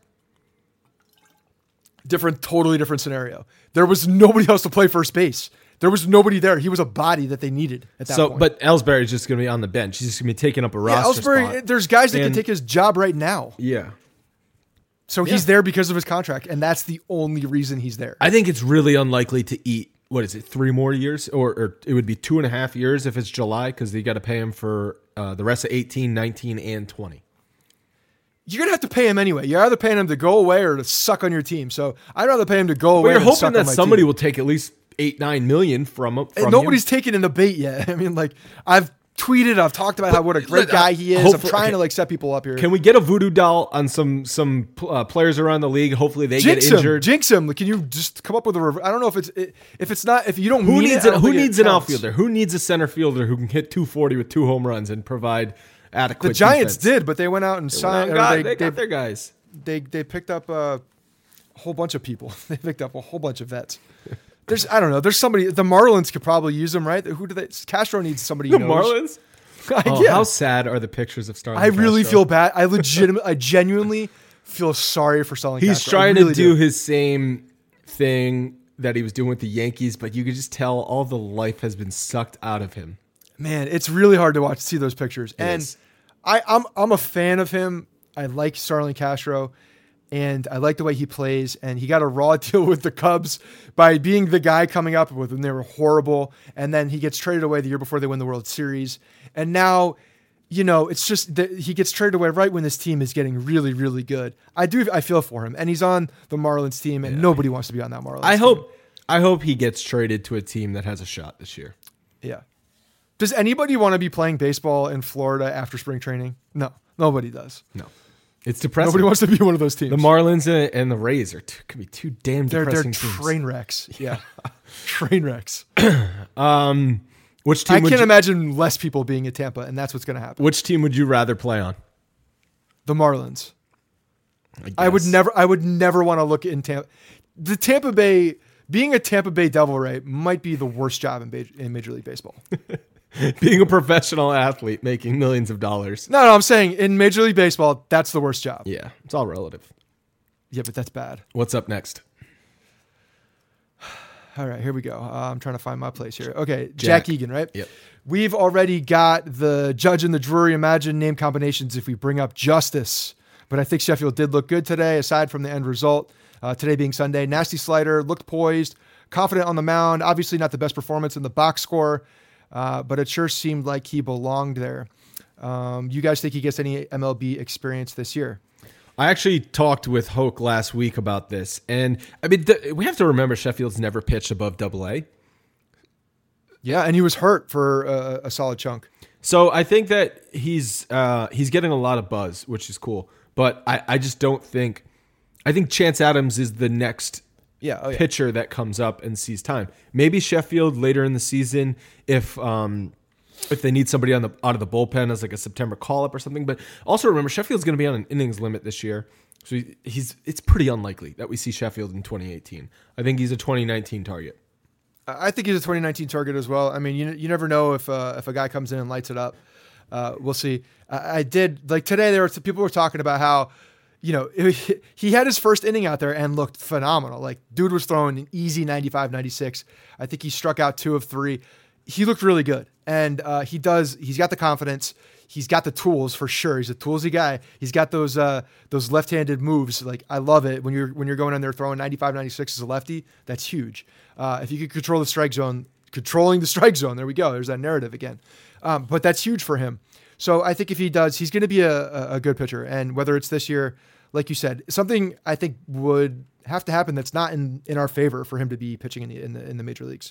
D: Totally different scenario. There was nobody else to play first base. There was nobody there. He was a body that they needed at that point.
B: But Ellsbury's just going to be on the bench. He's just going to be taking up a roster spot.
D: There's guys that can take his job right now.
B: Yeah.
D: So he's there because of his contract, and that's the only reason he's there.
B: I think it's really unlikely to eat, 3 more years? Or it would be 2.5 years if it's July, because you got to pay him for the rest of 18, 19, and 20.
D: You're going to have to pay him anyway. You're either paying him to go away or to suck on your team. So I'd rather pay him to go away.
B: But you're hoping that somebody will take at least $8-9 million from him.
D: Nobody's taken in the bait yet. I mean, like, I've tweeted, I've talked about what a great guy he is. I'm trying to set people up here.
B: Can we get a voodoo doll on some players around the league? Hopefully they get injured.
D: Jinx him. Can you just come up with a? I don't know if you don't.
B: Who needs an outfielder? Who needs a center fielder who can hit 240 with 2 home runs and provide adequate?
D: The Giants
B: defense?
D: did, but they went out and signed.
B: They got their guys.
D: They picked up a whole bunch of people. They picked up a whole bunch of vets. I don't know. There's somebody. The Marlins could probably use them, right? Who do they? Castro needs somebody.
B: The Marlins.
D: Yeah.
B: How sad are the pictures of Starlin?
D: I really feel bad. I genuinely feel sorry for Starlin Castro.
B: He's trying to do his same thing that he was doing with the Yankees, but you could just tell all the life has been sucked out of him.
D: Man, it's really hard to see those pictures. I'm a fan of him. I like Starlin Castro. And I like the way he plays, and he got a raw deal with the Cubs by being the guy coming up with them. They were horrible, and then he gets traded away the year before they win the World Series. And now, it's just that he gets traded away right when this team is getting really, really good. I feel for him, and he's on the Marlins team, and nobody wants to be on that Marlins team.
B: I hope he gets traded to a team that has a shot this year.
D: Yeah. Does anybody want to be playing baseball in Florida after spring training? No, nobody does.
B: No. It's depressing.
D: Nobody wants to be one of those teams.
B: The Marlins and the Rays could be two damn depressing
D: teams. They're train wrecks.
B: Yeah.
D: Train wrecks.
B: Which team?
D: I can't imagine less people being at Tampa, and that's what's going to happen.
B: Which team would you rather play on?
D: The Marlins. I would never want to look in Tampa. The Tampa Bay, being a Tampa Bay Devil Ray might be the worst job in Major League Baseball.
B: Being a professional athlete making millions of dollars.
D: No, I'm saying in Major League Baseball, that's the worst job.
B: Yeah, it's all relative.
D: Yeah, but that's bad.
B: What's up next?
D: All right, here we go. I'm trying to find my place here. Okay, Jack Egan, right?
B: Yep.
D: We've already got the judge and the jury. Imagine name combinations if we bring up justice. But I think Sheffield did look good today, aside from the end result. Today being Sunday. Nasty slider, looked poised, confident on the mound. Obviously not the best performance in the box score. But it sure seemed like he belonged there. You guys think he gets any MLB experience this year?
B: I actually talked with Hoke last week about this. And I mean, we have to remember Sheffield's never pitched above AA.
D: Yeah, and he was hurt for a solid chunk.
B: So I think that he's getting a lot of buzz, which is cool. But I just don't think... I think Chance Adams is the next pitcher that comes up and sees time. Maybe Sheffield later in the season if they need somebody out of the bullpen as like a September call-up or something. But also remember, Sheffield's going to be on an innings limit this year. So it's pretty unlikely that we see Sheffield in 2018. I think he's a 2019 target.
D: I think he's a 2019 target as well. I mean, you never know if a guy comes in and lights it up. We'll see. I did, like today, people were talking about how, he had his first inning out there and looked phenomenal. Like, dude was throwing an easy 95, 96. I think he struck out 2 of 3. He looked really good. And he's got the confidence. He's got the tools for sure. He's a toolsy guy. He's got those left-handed moves. Like, I love it. When you're going in there throwing 95, 96 as a lefty, that's huge. If you could controlling the strike zone, there we go. There's that narrative again. But that's huge for him. So I think if he does, he's going to be a good pitcher. And whether it's this year, like you said, something I think would have to happen that's not in our favor for him to be pitching in the major leagues.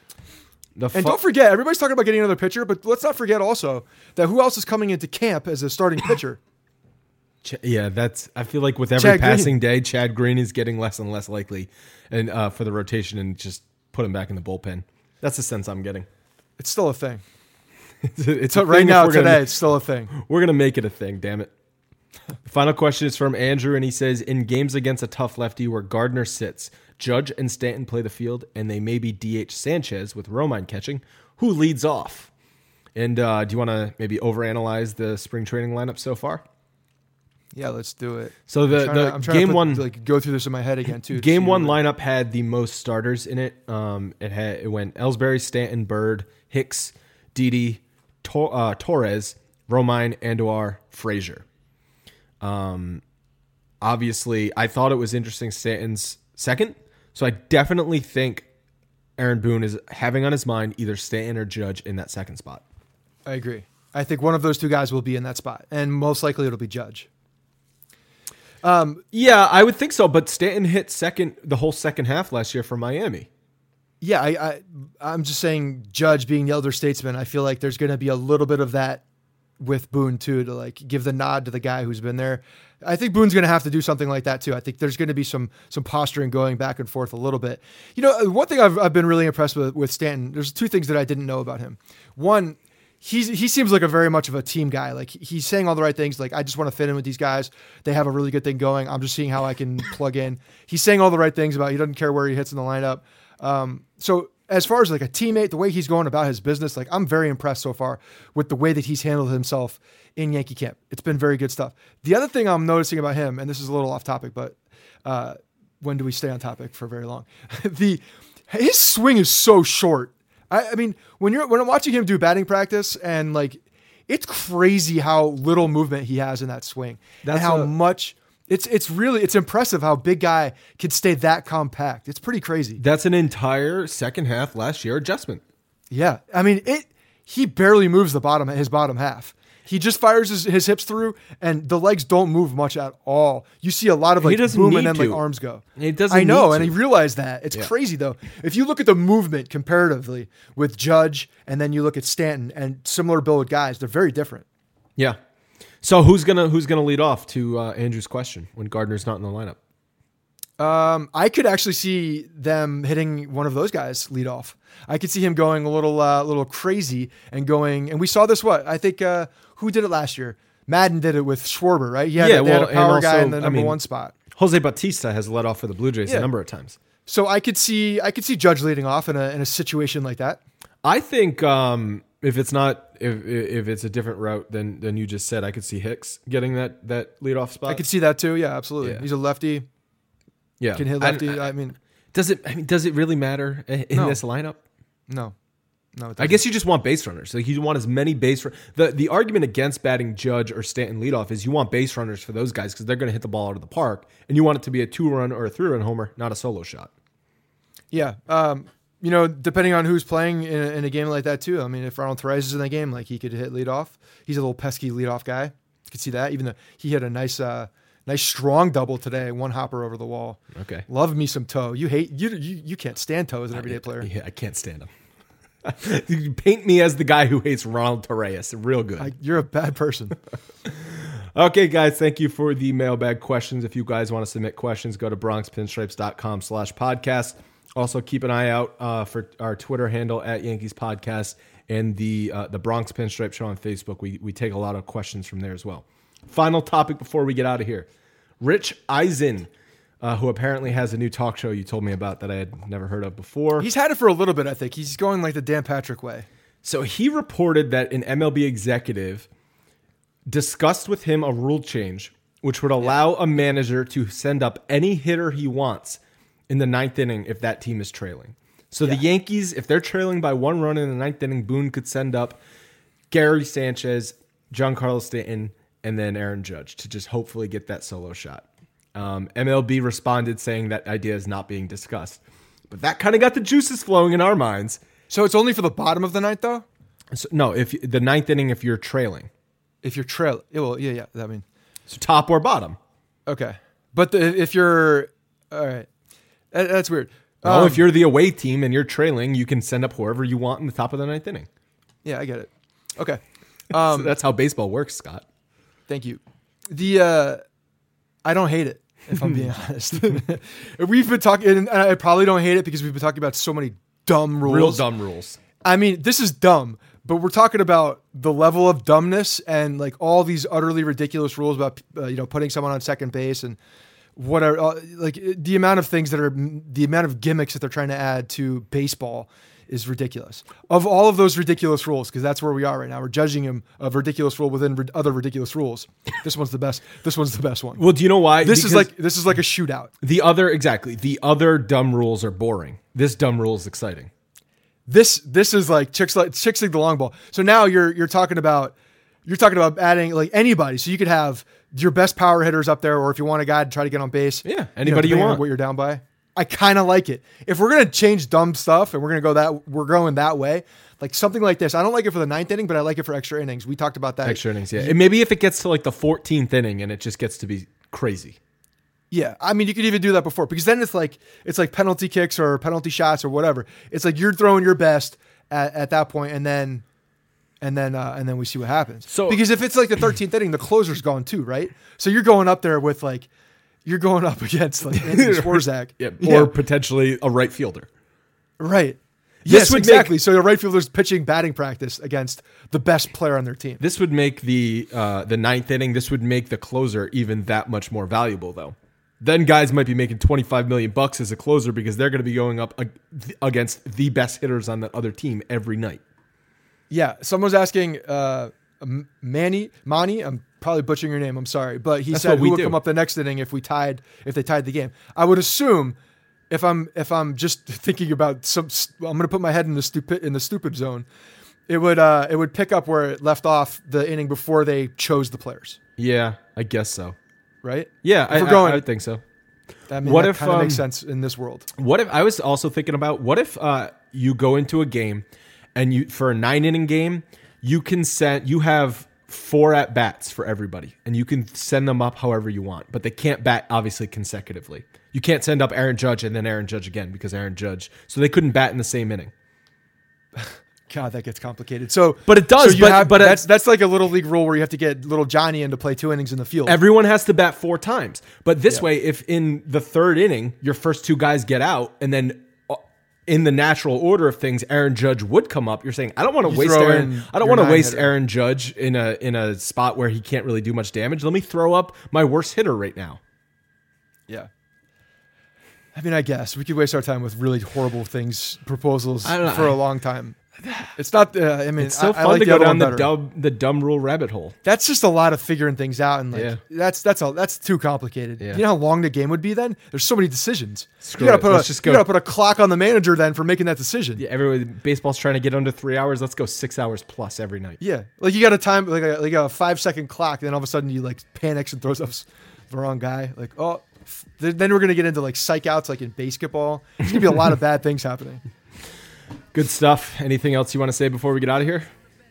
D: Don't forget, everybody's talking about getting another pitcher, but let's not forget also that who else is coming into camp as a starting pitcher?
B: Yeah, I feel like with every passing day, Chad Green is getting less and less likely and for the rotation and just put him back in the bullpen. That's the sense I'm getting.
D: It's still a thing.
B: It's
D: right now, today, it's still a thing.
B: We're going to make it a thing, damn it. The final question is from Andrew, and he says, in games against a tough lefty where Gardner sits, Judge and Stanton play the field, and they maybe DH Sanchez with Romine catching, who leads off? And do you want to maybe overanalyze the spring training lineup so far?
D: Yeah, let's do it.
B: So the game one,
D: like go through this in my head again too.
B: Game one lineup had the most starters in it. It went Ellsbury, Stanton, Bird, Hicks, Didi, Torres, Romine, Andujar, Frazier. Obviously, I thought it was interesting Stanton's second, so I definitely think Aaron Boone is having on his mind either Stanton or Judge in that second spot.
D: I agree. I think one of those two guys will be in that spot, and most likely it'll be Judge.
B: Yeah, I would think so, but Stanton hit second the whole second half last year for Miami.
D: Yeah, I'm just saying Judge being the elder statesman, I feel like there's going to be a little bit of that with Boone too, to like give the nod to the guy who's been there. I think Boone's going to have to do something like that too. I think there's going to be some posturing going back and forth a little bit. You know, one thing I've been really impressed with Stanton, there's two things that I didn't know about him. One, he seems like a very much of a team guy. Like he's saying all the right things. Like, I just want to fit in with these guys. They have a really good thing going. I'm just seeing how I can plug in. He's saying all the right things about he doesn't care where he hits in the lineup. So as far as like a teammate, the way he's going about his business, like I'm very impressed so far with the way that he's handled himself in Yankee camp. It's been very good stuff. The other thing I'm noticing about him, and this is a little off topic, but when do we stay on topic for very long? His swing is so short. I mean, when I'm watching him do batting practice, and like, it's crazy how little movement he has in that swing. That's how much. It's really impressive how big guy can stay that compact. It's pretty crazy.
B: That's an entire second half last year adjustment.
D: Yeah, I mean he barely moves his bottom half. He just fires his hips through, and the legs don't move much at all. You see a lot of like boom and then like arms go.
B: It doesn't.
D: I know, and he realized that. It's crazy though. If you look at the movement comparatively with Judge, and then you look at Stanton and similar build guys, they're very different.
B: Yeah. So who's gonna lead off to Andrew's question when Gardner's not in the lineup?
D: I could actually see them hitting one of those guys lead off. I could see him going a little crazy and going. And we saw this. I think who did it last year? Madden did it with Schwarber, right? They had a power guy in the number one spot.
B: Jose Bautista has led off for the Blue Jays a number of times.
D: So I could see Judge leading off in a situation like that.
B: I think if it's a different route than you just said, I could see Hicks getting that leadoff spot.
D: I could see that too. Yeah, absolutely. Yeah. He's a lefty.
B: Yeah,
D: can hit lefty.
B: Does it really matter in this lineup?
D: No.
B: I guess you just want base runners. Like you want as many base. The argument against batting Judge or Stanton leadoff is you want base runners for those guys because they're going to hit the ball out of the park, and you want it to be a 2-run or a 3-run homer, not a solo shot.
D: Yeah. Depending on who's playing in a game like that too. I mean, if Ronald Torres is in the game, like he could hit leadoff. He's a little pesky leadoff guy. You could see that, even though he had a nice strong double today, one hopper over the wall.
B: Okay.
D: Love me some Toe. You can't stand Toe as an everyday player.
B: Yeah, I can't stand him. You paint me as the guy who hates Ronald Torres. Real good.
D: You're a bad person.
B: Okay, guys, thank you for the mailbag questions. If you guys want to submit questions, go to bronxpinstripes.com/podcast. Also, keep an eye out for our Twitter handle at Yankees Podcast and the Bronx Pinstripe Show on Facebook. We take a lot of questions from there as well. Final topic before we get out of here. Rich Eisen, who apparently has a new talk show you told me about that I had never heard of before.
D: He's had it for a little bit, I think. He's going like the Dan Patrick way.
B: So he reported that an MLB executive discussed with him a rule change which would allow a manager to send up any hitter he wants in the ninth inning if that team is trailing. So the Yankees, if they're trailing by 1 run in the ninth inning, Boone could send up Gary Sanchez, Giancarlo Stanton, and then Aaron Judge to just hopefully get that solo shot. MLB responded saying that idea is not being discussed. But that kind of got the juices flowing in our minds.
D: So it's only for the bottom of the ninth, though?
B: So, no, if the ninth inning, if you're trailing.
D: If you're trailing. Well, yeah. I mean,
B: so top or bottom.
D: Okay. But if you're... All right. That's weird.
B: If you're the away team and you're trailing, you can send up whoever you want in the top of the ninth inning.
D: Yeah, I get it. Okay.
B: So that's how baseball works, Scott.
D: Thank you. I don't hate it, if I'm being honest. We've been talking, and I probably don't hate it because we've been talking about so many dumb rules.
B: Real dumb rules.
D: I mean, this is dumb, But we're talking about the level of dumbness and like all these utterly ridiculous rules about putting someone on second base and whatever, like the amount of gimmicks that they're trying to add to baseball is ridiculous. Of all of those ridiculous rules, because that's where we are right now, we're judging him of ridiculous rule within other ridiculous rules. This one's the best. This one's the best one.
B: Well, do you know why?
D: This is like a shootout.
B: The other dumb rules are boring. This dumb rule is exciting.
D: This is like chicks like the long ball. So now you're talking about adding like anybody. So you could have your best power hitters up there, or if you want a guy to try to get on base,
B: anybody you want.
D: What you're down by. I kind of like it. If we're gonna change dumb stuff and we're going that way, like something like this. I don't like it for the 9th inning, but I like it for extra innings. We talked about that.
B: Extra innings, yeah. And maybe if it gets to like the 14th inning and it just gets to be crazy.
D: Yeah, I mean, you could even do that before, because then it's like penalty kicks or penalty shots or whatever. It's like you're throwing your best at that point, and then we see what happens. So because if it's like the 13th inning, the closer's gone too, right? So you're going up there with like against like Anthony Swarzak,
B: or potentially a right fielder,
D: right? Yes, exactly. So the right fielder's pitching batting practice against the best player on their team.
B: This would make the 9th inning. This would make the closer even that much more valuable, though. Then guys might be making $25 million as a closer because they're going to be going up against the best hitters on that other team every night.
D: Yeah, someone's asking Manny. I'm probably butchering your name. I'm sorry, but he said who would come up the next inning if they tied the game. I would assume if I'm just thinking about I'm going to put my head in the stupid zone. It would pick up where it left off the inning before they chose the players.
B: Yeah, I guess so.
D: Right?
B: Yeah, I would think so.
D: I mean, that kind of makes sense in this world.
B: What if I was also thinking about what if you go into a game and for a 9-inning game, you have 4 at bats for everybody, and you can send them up however you want, but they can't bat obviously consecutively. You can't send up Aaron Judge and then Aaron Judge again because Aaron Judge, so they couldn't bat in the same inning.
D: God, that gets complicated. So,
B: but it does.
D: So that's like a little league rule where you have to get little Johnny in to play 2 innings in the field.
B: Everyone has to bat 4 times. But this way, if in the 3rd inning your first 2 guys get out, and then in the natural order of things, Aaron Judge would come up. You're saying I don't want to waste Aaron. I don't want to waste Aaron Judge in a spot where he can't really do much damage. Let me throw up my worst hitter right now.
D: Yeah. I mean, I guess we could waste our time with really horrible proposals for a long time. It's not. I mean,
B: it's so fun
D: like
B: to go down the dumb rule rabbit hole.
D: That's just a lot of figuring things out, and that's too complicated. Yeah. You know how long the game would be then? There's so many decisions. You got to put a clock on the manager then for making that decision.
B: Yeah, baseball's trying to get under 3 hours. Let's go 6 hours plus every night.
D: Yeah, like you got a time like a 5-second clock, and then all of a sudden you like panics and throws up the wrong guy. Like then we're gonna get into like psych outs like in basketball. There's gonna be a lot of bad things happening.
B: Good stuff. Anything else you want to say before we get out of here?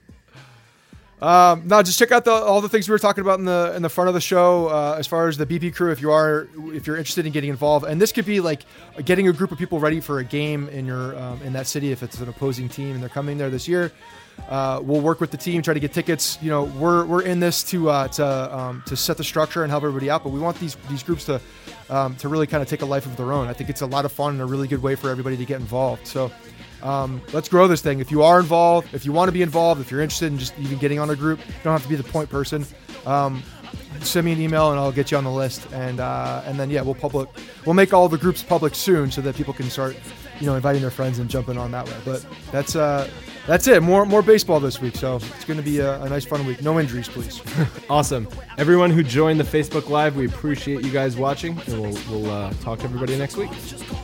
D: No, just check out all the things we were talking about in the front of the show. As far as the BP crew, if you're interested in getting involved, and this could be like getting a group of people ready for a game in your in that city if it's an opposing team and they're coming there this year. We'll work with the team, try to get tickets. You know, we're in this to set the structure and help everybody out, but we want these groups to really kind of take a life of their own. I think it's a lot of fun and a really good way for everybody to get involved. So. Let's grow this thing. If you are involved, if you want to be involved, if you're interested in just even getting on a group, you don't have to be the point person. Send me an email and I'll get you on the list. And then we'll make all the groups public soon so that people can start, inviting their friends and jumping on that way. But that's it. More baseball this week. So it's going to be a nice fun week. No injuries, please.
B: Awesome. Everyone who joined the Facebook Live, we appreciate you guys watching, and we'll talk to everybody next week.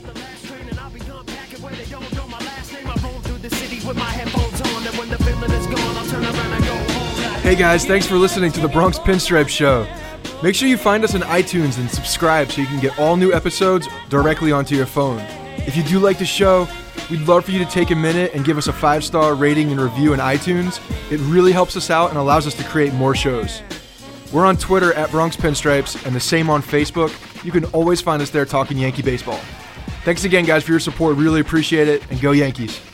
A: Hey guys, thanks for listening to the Bronx Pinstripe Show. Make sure you find us on iTunes and subscribe so you can get all new episodes directly onto your phone. If you do like the show, we'd love for you to take a minute and give us a 5-star rating and review in iTunes. It really helps us out and allows us to create more shows. We're on Twitter at Bronx Pinstripes and the same on Facebook. You can always find us there talking Yankee baseball. Thanks again, guys, for your support. Really appreciate it, and go Yankees.